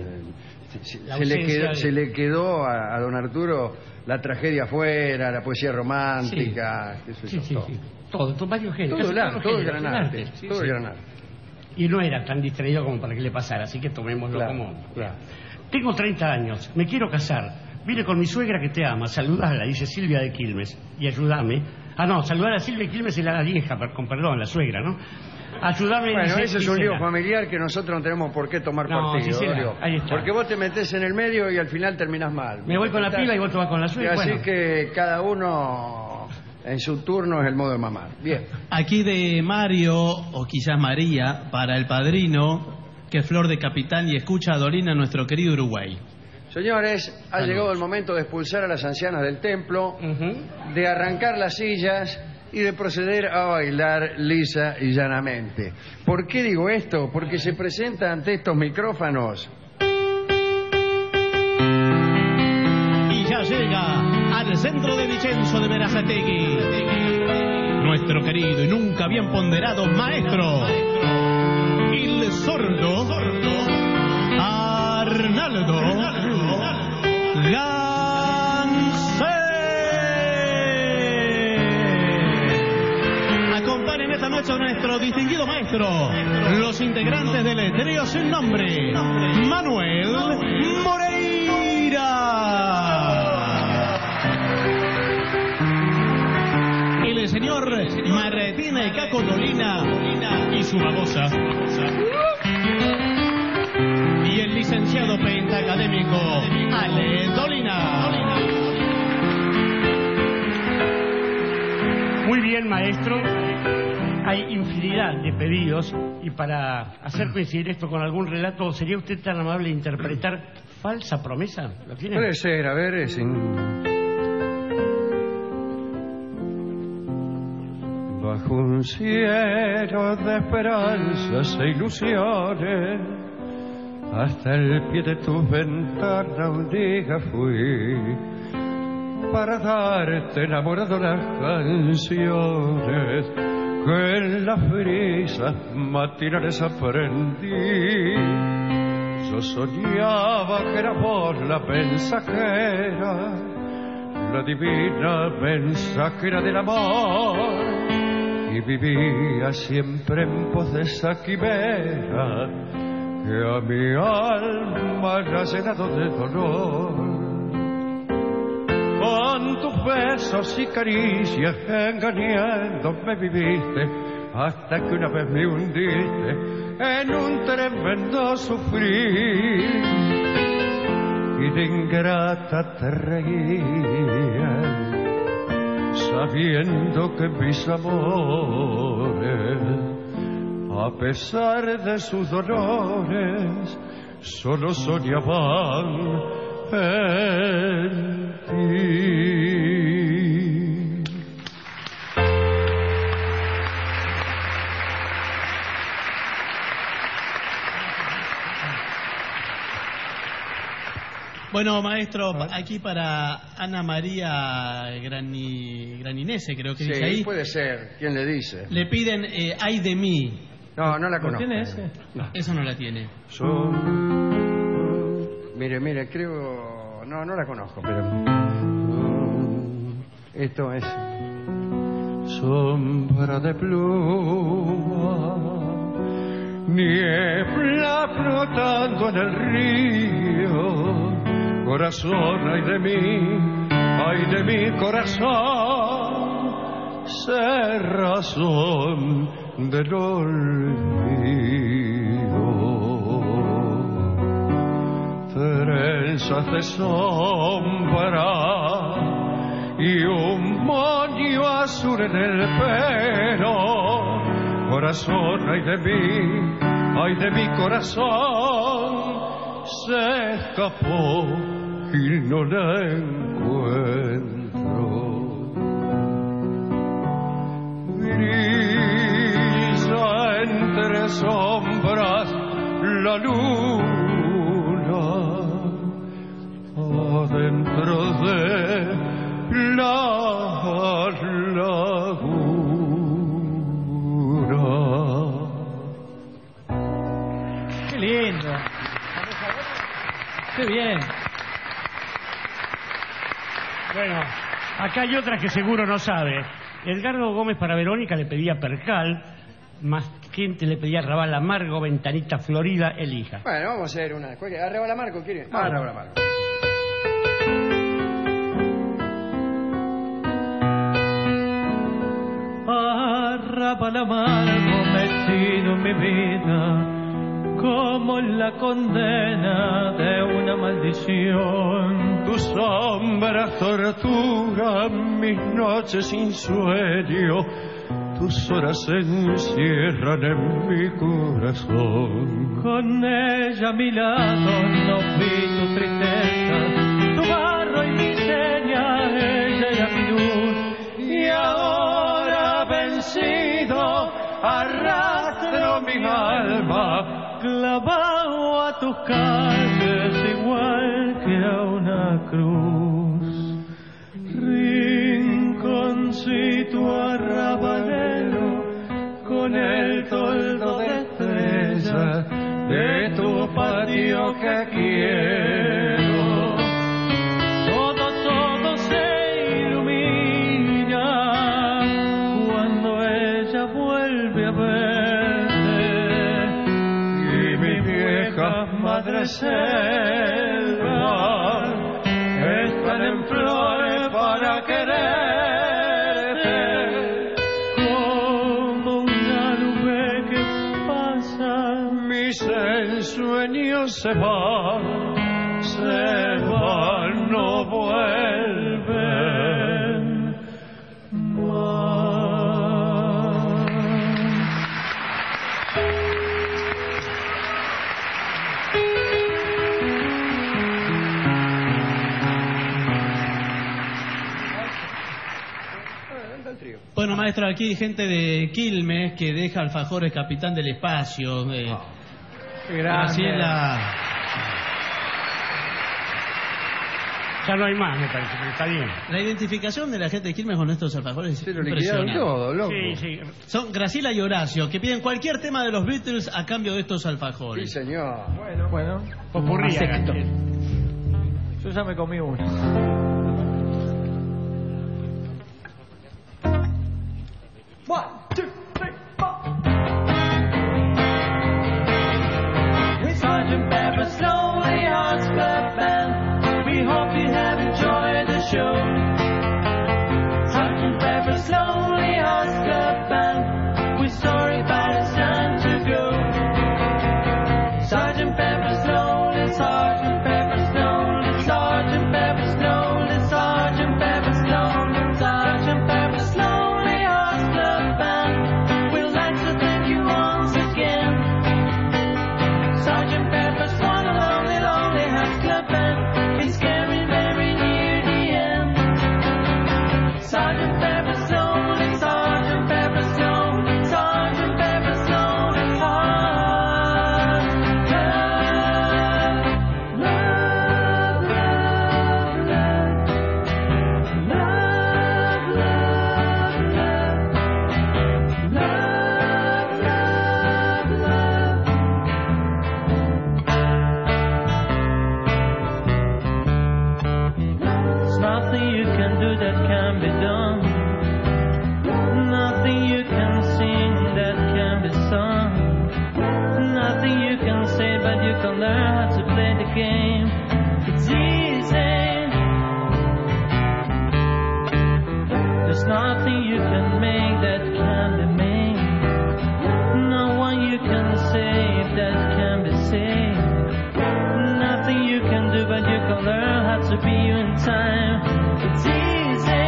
Se le quedó a don Arturo la tragedia afuera, la poesía romántica, Todo, varios géneros. Todo el gran arte. Todo el gran arte. Y no era tan distraído como para que le pasara, así que tomémoslo como... Claro. Tengo 30 años, me quiero casar. Vine con mi suegra que te ama, saludala, dice Silvia de Quilmes. Y ayúdame. Saludar a Silvia de Quilmes es la vieja, con perdón, la suegra, ¿no? Ayúdame. Bueno, dice, ese es un lío familiar que nosotros no tenemos por qué tomar partido. Ahí está. Porque vos te metés en el medio y al final terminás mal. Me voy con la pila y vos te vas con la suegra. Así que cada uno en su turno es el modo de mamar. Bien. Aquí de Mario, o quizás María, para el padrino, que es Flor de Capitán y escucha a Dolina, nuestro querido Uruguay. Señores, ha llegado el momento de expulsar a las ancianas del templo, de arrancar las sillas y de proceder a bailar lisa y llanamente. ¿Por qué digo esto? Porque se presenta ante estos micrófonos. Y ya llega al centro de Vicenzo de Berazategui, nuestro querido y nunca bien ponderado maestro, el sordo Arnaldo Gansé. Acompañen esta noche a nuestro distinguido maestro, los integrantes del trío sin nombre, Manuel Moreira, el señor Martina y Caco Dolina y su babosa, y el licenciado pentacadémico Ale Dolina. Muy bien, maestro. Hay infinidad de pedidos y para hacer coincidir esto con algún relato, ¿sería usted tan amable de interpretar Falsa Promesa? ¿Lo tiene? Puede ser, a ver, Bajo un cielo de esperanzas e ilusiones, hasta el pie de tu ventana un día fui para darte enamorado las canciones que en las brisas matinales aprendí. Yo soñaba que era vos la mensajera, la divina mensajera del amor, y vivía siempre en pos de esa quimera que a mi alma la ha llenado de dolor. Con tus besos y caricias engañándome viviste, hasta que una vez me hundiste en un tremendo sufrir, y de ingrata te reías, sabiendo que mis amores A pesar de sus dolores, solo soñaban en ti. Bueno, maestro, aquí para Ana María Graninese, creo que sí, dice ahí. Sí, puede ser. ¿Quién le dice? Le piden Ay de mí. No, no la conozco. ¿Tiene ese? No. Eso no la tiene. Mire, creo... No la conozco, pero... Esto es... Sombra de pluma, niebla flotando en el río, corazón, ay de mi corazón, sé razón del olvido. Trenzas de sombra y un moño azul en el pelo, corazón, ay de mi corazón, se escapó y no la encuentro. Brilla entre sombras la luna, adentro de la laguna. Qué lindo. Qué bien. Bueno, acá hay otra que seguro no sabe. Edgardo Gómez para Verónica le pedía percal, más gente le pedía Arrabal Amargo, Ventanita Florida, elija. Bueno, vamos a hacer una... ¿Arrabal Amargo quiere? Arrabal Amargo. Arrabal amargo metido en mi vida, como la condena de una maldición. Tu sombra tortura mis noches sin sueño, tus horas se encierran en mi corazón. Con ella a mi lado no vi tu tristeza, tu barro y mi seña, ella era mi luz. Y ahora vencido arrastro mi alma clavado a tus calles igual que a una cruz. Rinconcito arrabalero con el toldo de estrellas de tu patio que quiero. Todo se ilumina cuando ella vuelve a verte. Madre selva están en flores para quererte, como una nube que pasa. Mis ensueños se van, no vuelven más. Bueno, maestro, aquí hay gente de Quilmes que deja alfajores Capitán del Espacio. Graciela. Ya no hay más, me parece, pero está bien. La identificación de la gente de Quilmes con estos alfajores es impresionante. Todo, loco. Sí. Son Graciela y Horacio, que piden cualquier tema de los Beatles a cambio de estos alfajores. Sí, señor. Bueno. Popurría. Yo ya me comí uno. 1, 2, 3, 4. With Sergeant Pepper's Lonely Hearts Club Band, we hope you have enjoyed the show. Sergeant Pepper's Lonely Hearts Club Band, we're sorry but it's time to go. Sergeant Pepper's Lonely, Sergeant Pepper's Lonely, Sergeant Pepper's Lonely, Sergeant Pepper's Lonely, Sergeant Pepper's Lonely Hearts Club Band. We'd like to thank you once again. you can make that can be made. No one you can save that can be saved. Nothing you can do, but you can learn how to be you in time. It's easy.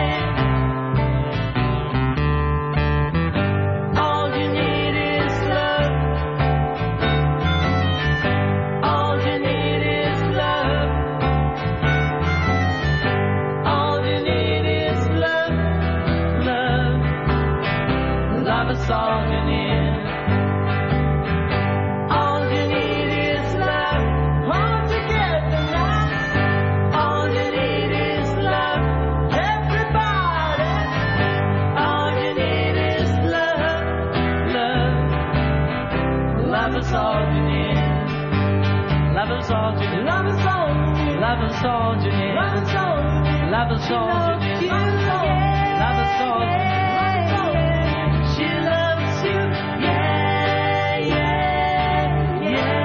All you need is love. All you need is love. All you need is love. Love. Love is all you need. Love is all you need. Love is all you need. Love is all you need. Love is all you need. Love is all you need. Love is all you need. She loves you. Yeah, yeah, yeah.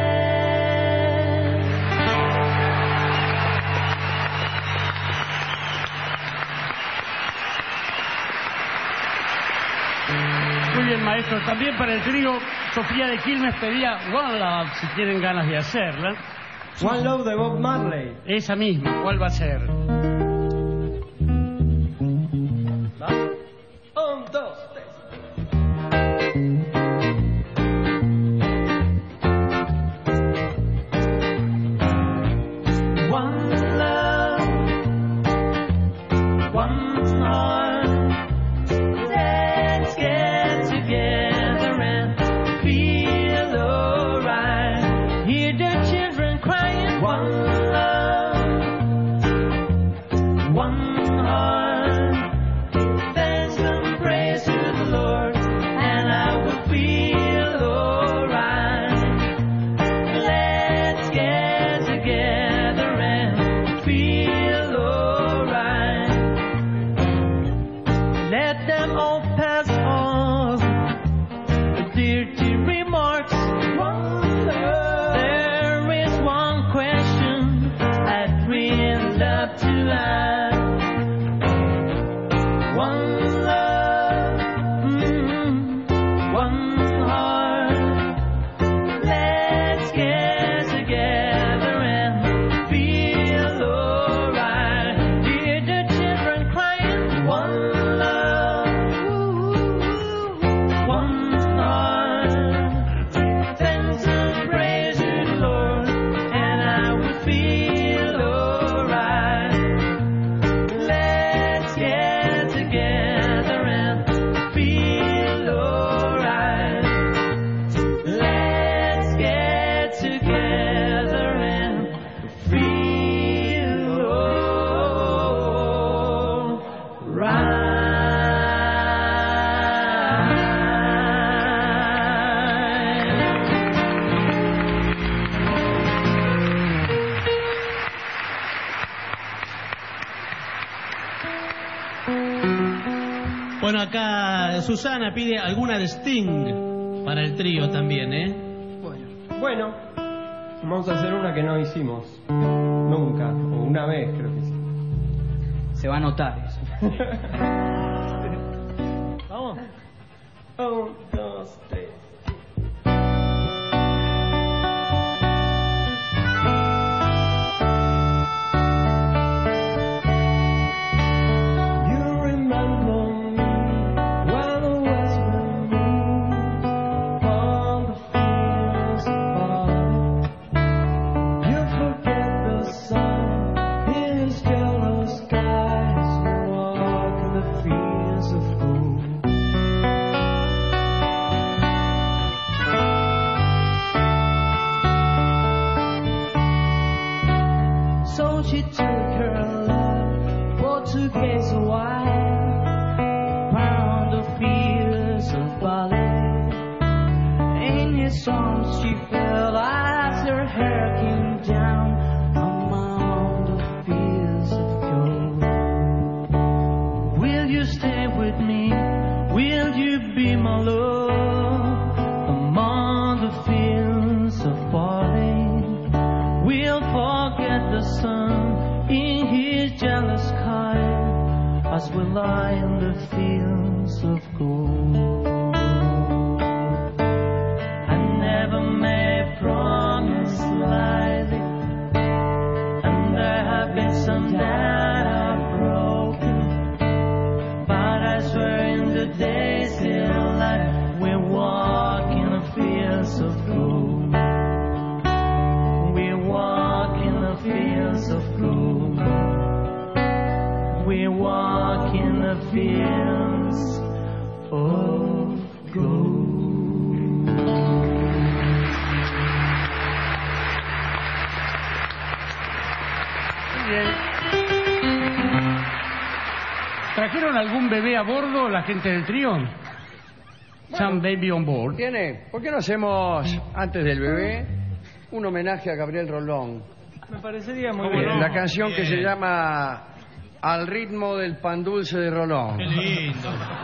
Muy bien, maestro. También para el trío, Sofía de Quilmes pedía One Love, si tienen ganas de hacerla. One Love de Bob Marley. Esa misma, ¿cuál va a ser? ¿Va? 1, 2, 3. One love, one heart. Let's get together and feel alright. Hear the children crying. One love, one heart. Give thanks and praise to the Lord, and I will feel alright. Let's get together and feel alright. Let them all pass off the dirty remarks. There is one question I'd really love to ask. One love, one heart. Let's get together and feel alright. Hear the children crying. One love, one heart. Thanks and praise to the Lord, and I will feel alright. Let's get together and feel alright. Let's get together and feel Bueno, acá Susana pide alguna de Sting para el trío también, ¿eh? Bueno, vamos a hacer una que no hicimos nunca, o una vez creo que sí. Se va a notar eso. Vamos. 1, 2, 3. She took her love Portuguese wine, found the fields of ballet. In his arms she fell as her hair came down among the fields of gold. Will you stay with me? Will you be my love among the fields of barley? We'll forget the sun in his jealous sky. I stars will lie in the fields of gold. I never made promise lightly, and there have been some that are broken, but I swear in the days in life we walk in the fields of gold. We walk in the fields of gold. We walk in the fields of gold. Bien. ¿Trajeron algún bebé a bordo la gente del trío? Some baby on board. ¿Tiene? ¿Por qué no hacemos, antes del bebé, un homenaje a Gabriel Rolón? Me parecería muy bien. La canción que se llama Al ritmo del pan dulce de Rolón. Qué lindo.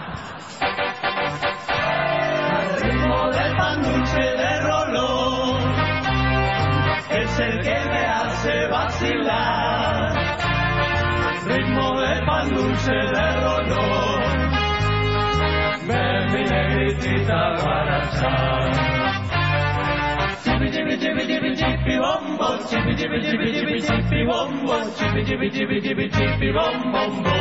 Al ritmo del pan dulce de Rolón, es el que me hace vacilar. Ritmo del pan dulce de Rolón, ven mi negritita guarachá. Chibi chibi chibi chibi chibi bombo, chibi chibi chibi chibi chibi bombo, chibi chibi chibi chibi chibi bombo.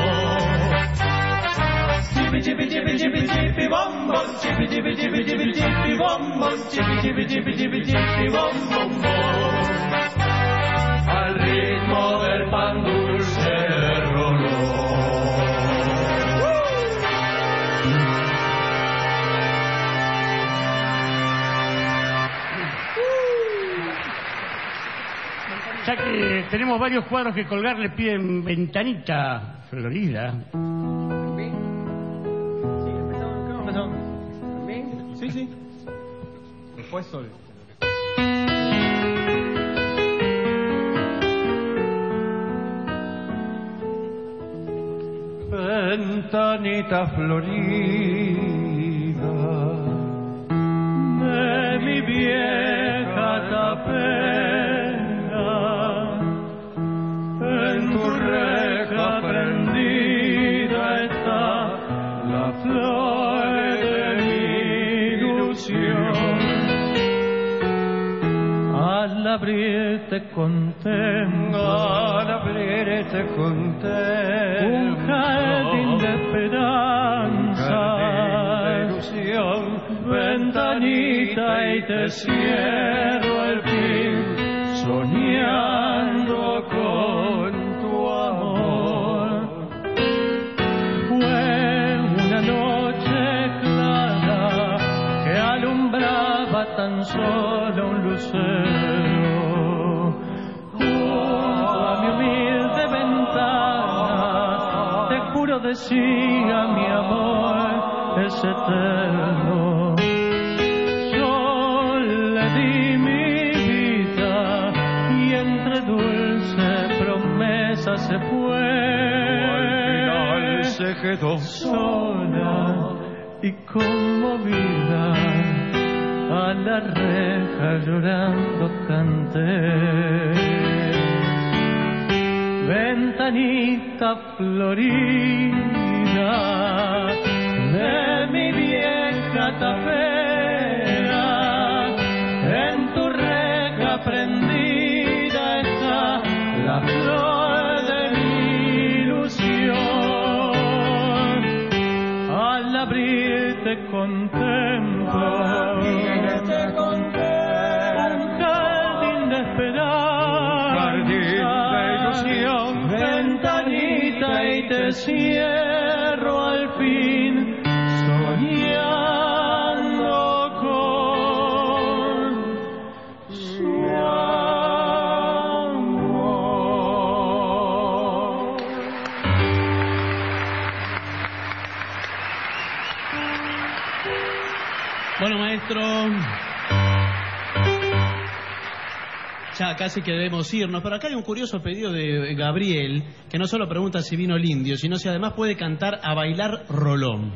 Chibi chibi chibi chibi chibi bombo, chibi chibi chibi chibi chibi bombo, chibi chibi chibi chibi chibi bombo. Al ritmo del pan dulce de Rolón. Ya que tenemos varios cuadros que colgar, le piden Ventanita Florida. Sí, sí. Después Sol. Ventanita florida de mi vieja tapera, en tu reja prendida está la flor de mi ilusión. Al abrirte contemplo, al abrirte contemplo un jardín de esperanza, de ilusión, ventanita y te cierro el fin, soñando con tu amor. Fue una noche clara que alumbraba tan solo un lucero. Junto a mi humilde ventana, te juro decía mi amor es eterno. Yo le di mi vida y entre dulce promesa se fue. Al final se quedó sola y conmovida. A la reja llorando canté. Ventanita florida de mi vieja tapera, en tu reja prendida está la flor de mi ilusión. Al abrirte contemplo un jardín de esperanza, jardín de ilusión, ventanita y te cierro al fin, soñando con su amor. Bueno, maestro, ya casi que debemos irnos, pero acá hay un curioso pedido de Gabriel, que no solo pregunta si vino el indio, sino si además puede cantar a bailar Rolón.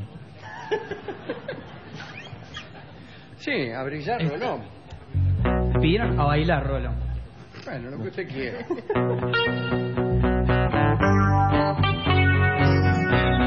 Sí, a brillar Rolón. Pidieron a bailar Rolón. Bueno, lo que usted quiera.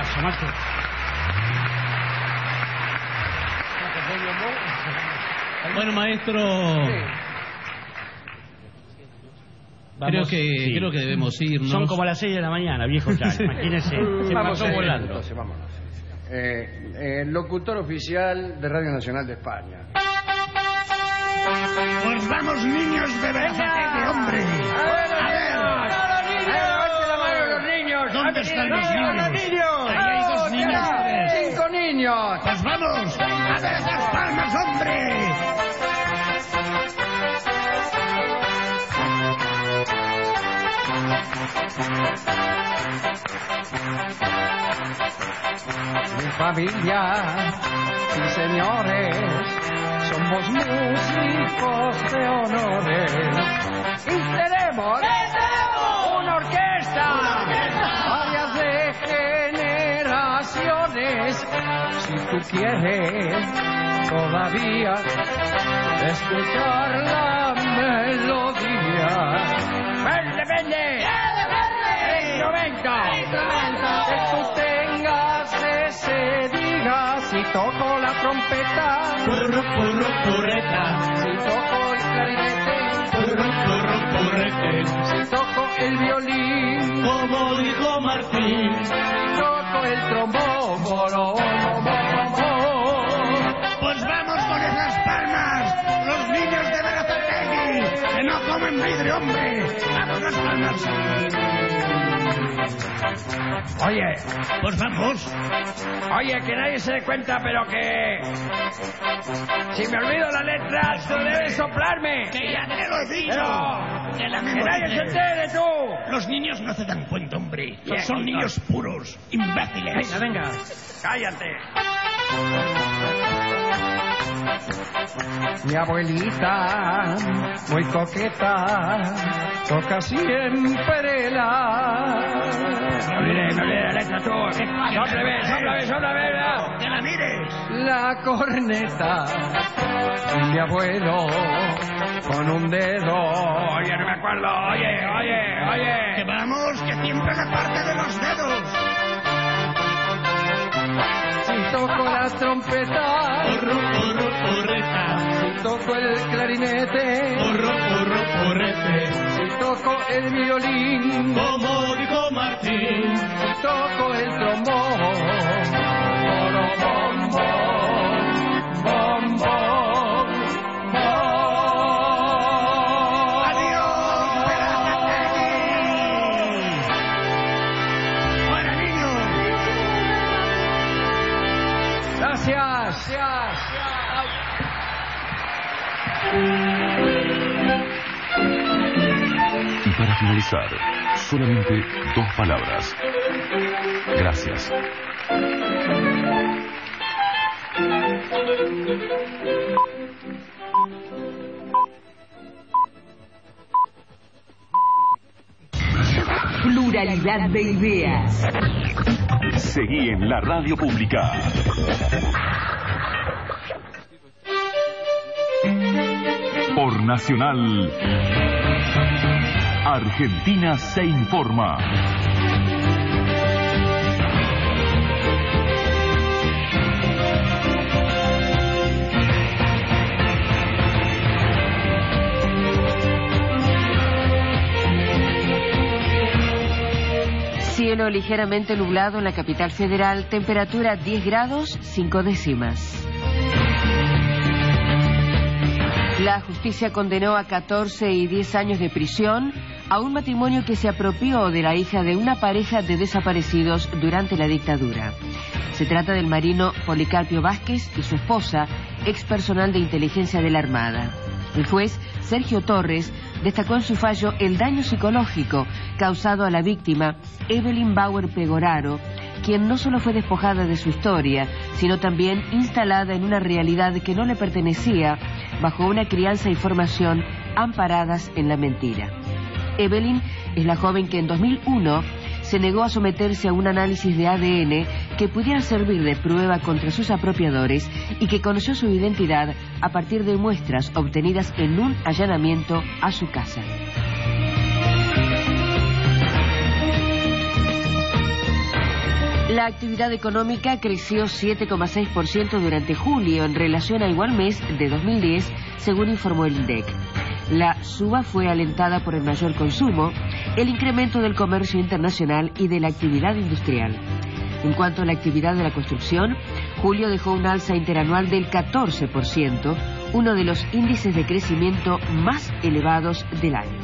aplauso, maestro. Bueno, maestro, creo que debemos irnos. Son como las 6 de la mañana, viejo ya. Imagínese, se Vamos pasó volando. Entonces, vámonos. Locutor oficial de Radio Nacional de España. Pues vamos, niños de Berazategui, hombre. ¿Dónde están los niños? Ahí hay 2 niños. 5 niños. Pues vamos, a ver las palmas, hombre. Mi familia, sí señores, somos músicos de honores y tenemos una orquesta, varias de generaciones. Si tú quieres todavía escuchar la melodía, vende, instrumento, que tú tengas ese diga. Si toco la trompeta, si toco el clarinete, si toco el violín, como dijo Martín, si toco el trombón, Pues vamos con esas palmas, los niños de Berazategui, que no comen vidrio, hombre. Vamos las palmas. Oye, Pues vamos. oye, que nadie se dé cuenta, pero que... Si me olvido la letra, tú debes soplarme. Que ya te lo he dicho. Que nadie se entere, tú. Los niños no se dan cuenta, hombre. Bien, Son niños puros, imbéciles. Venga, cállate. Mi abuelita, muy coqueta, toca siempre Me olvidé la letra tú. Sóplame. ¡Que la mires! La corneta. Y mi abuelo, con un dedo. Oye, no me acuerdo. Oye. Que vamos, que siempre la parte de los dedos. Si toco la trompeta, si toco el clarinete, si toco el violín, como dijo Martín, si toco el trombón, ¡Adiós, Berazategui! ¡Fuera, niños! Gracias. Y para finalizar, solamente 2 palabras. Gracias. Pluralidad de ideas. Seguí en la radio pública. Por Nacional, Argentina se informa. Cielo ligeramente nublado en la capital federal, temperatura 10 grados 5 décimas. La justicia condenó a 14 y 10 años de prisión a un matrimonio que se apropió de la hija de una pareja de desaparecidos durante la dictadura. Se trata del marino Policarpio Vázquez y su esposa, ex personal de inteligencia de la Armada. El juez Sergio Torres destacó en su fallo el daño psicológico causado a la víctima, Evelyn Bauer Pegoraro, quien no solo fue despojada de su historia, sino también instalada en una realidad que no le pertenecía, bajo una crianza y formación amparadas en la mentira. Evelyn es la joven que en 2001 se negó a someterse a un análisis de ADN que pudiera servir de prueba contra sus apropiadores y que conoció su identidad a partir de muestras obtenidas en un allanamiento a su casa. La actividad económica creció 7,6% durante julio en relación a igual mes de 2010, según informó el INDEC. La suba fue alentada por el mayor consumo, el incremento del comercio internacional y de la actividad industrial. En cuanto a la actividad de la construcción, julio dejó un alza interanual del 14%, uno de los índices de crecimiento más elevados del año.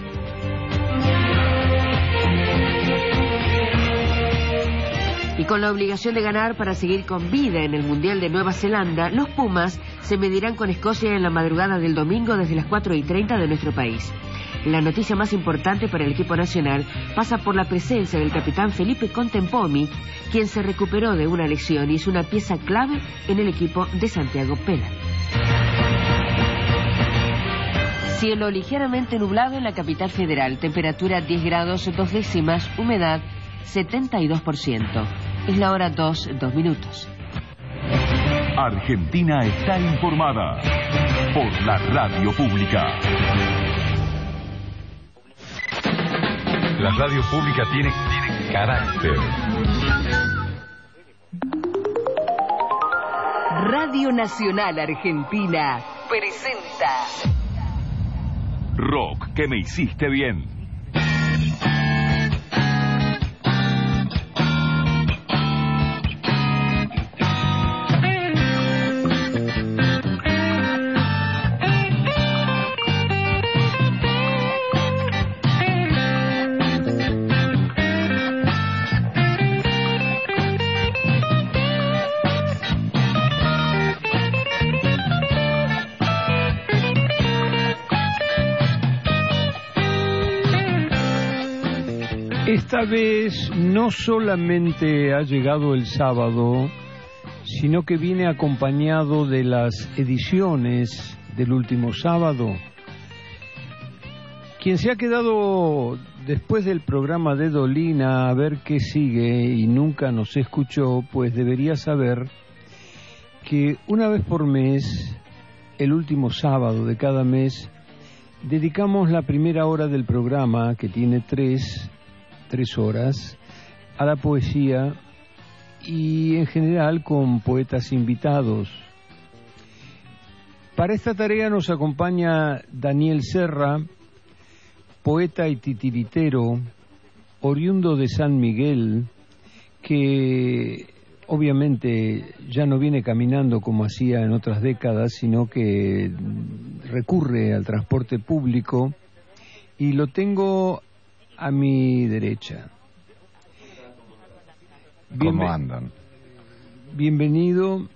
Y con la obligación de ganar para seguir con vida en el Mundial de Nueva Zelanda, los Pumas se medirán con Escocia en la madrugada del domingo desde las 4:30 de nuestro país. La noticia más importante para el equipo nacional pasa por la presencia del capitán Felipe Contempomi, quien se recuperó de una lesión y es una pieza clave en el equipo de Santiago Pela. Cielo ligeramente nublado en la capital federal, temperatura 10 grados 2 décimas, humedad 72%. Es la hora 2:02. Argentina está informada por la radio pública. La radio pública tiene carácter. Radio Nacional Argentina presenta Rock que me hiciste bien. Esta vez no solamente ha llegado el sábado, sino que viene acompañado de las ediciones del último sábado. Quien se ha quedado después del programa de Dolina a ver qué sigue y nunca nos escuchó, pues debería saber que una vez por mes, el último sábado de cada mes, dedicamos la primera hora del programa, que tiene tres horas, a la poesía y en general con poetas invitados. Para esta tarea nos acompaña Daniel Serra, poeta y titiritero, oriundo de San Miguel, que obviamente ya no viene caminando como hacía en otras décadas, sino que recurre al transporte público, y lo tengo a mi derecha. ¿Cómo andan? Bienvenido.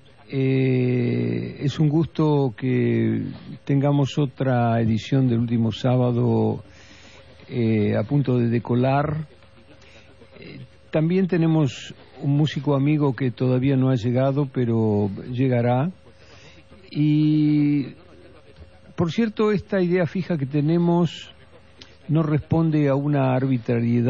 Es un gusto que tengamos otra edición del último sábado a punto de decolar. También tenemos un músico amigo que todavía no ha llegado, pero llegará. Y, por cierto, esta idea fija que tenemos no responde a una arbitrariedad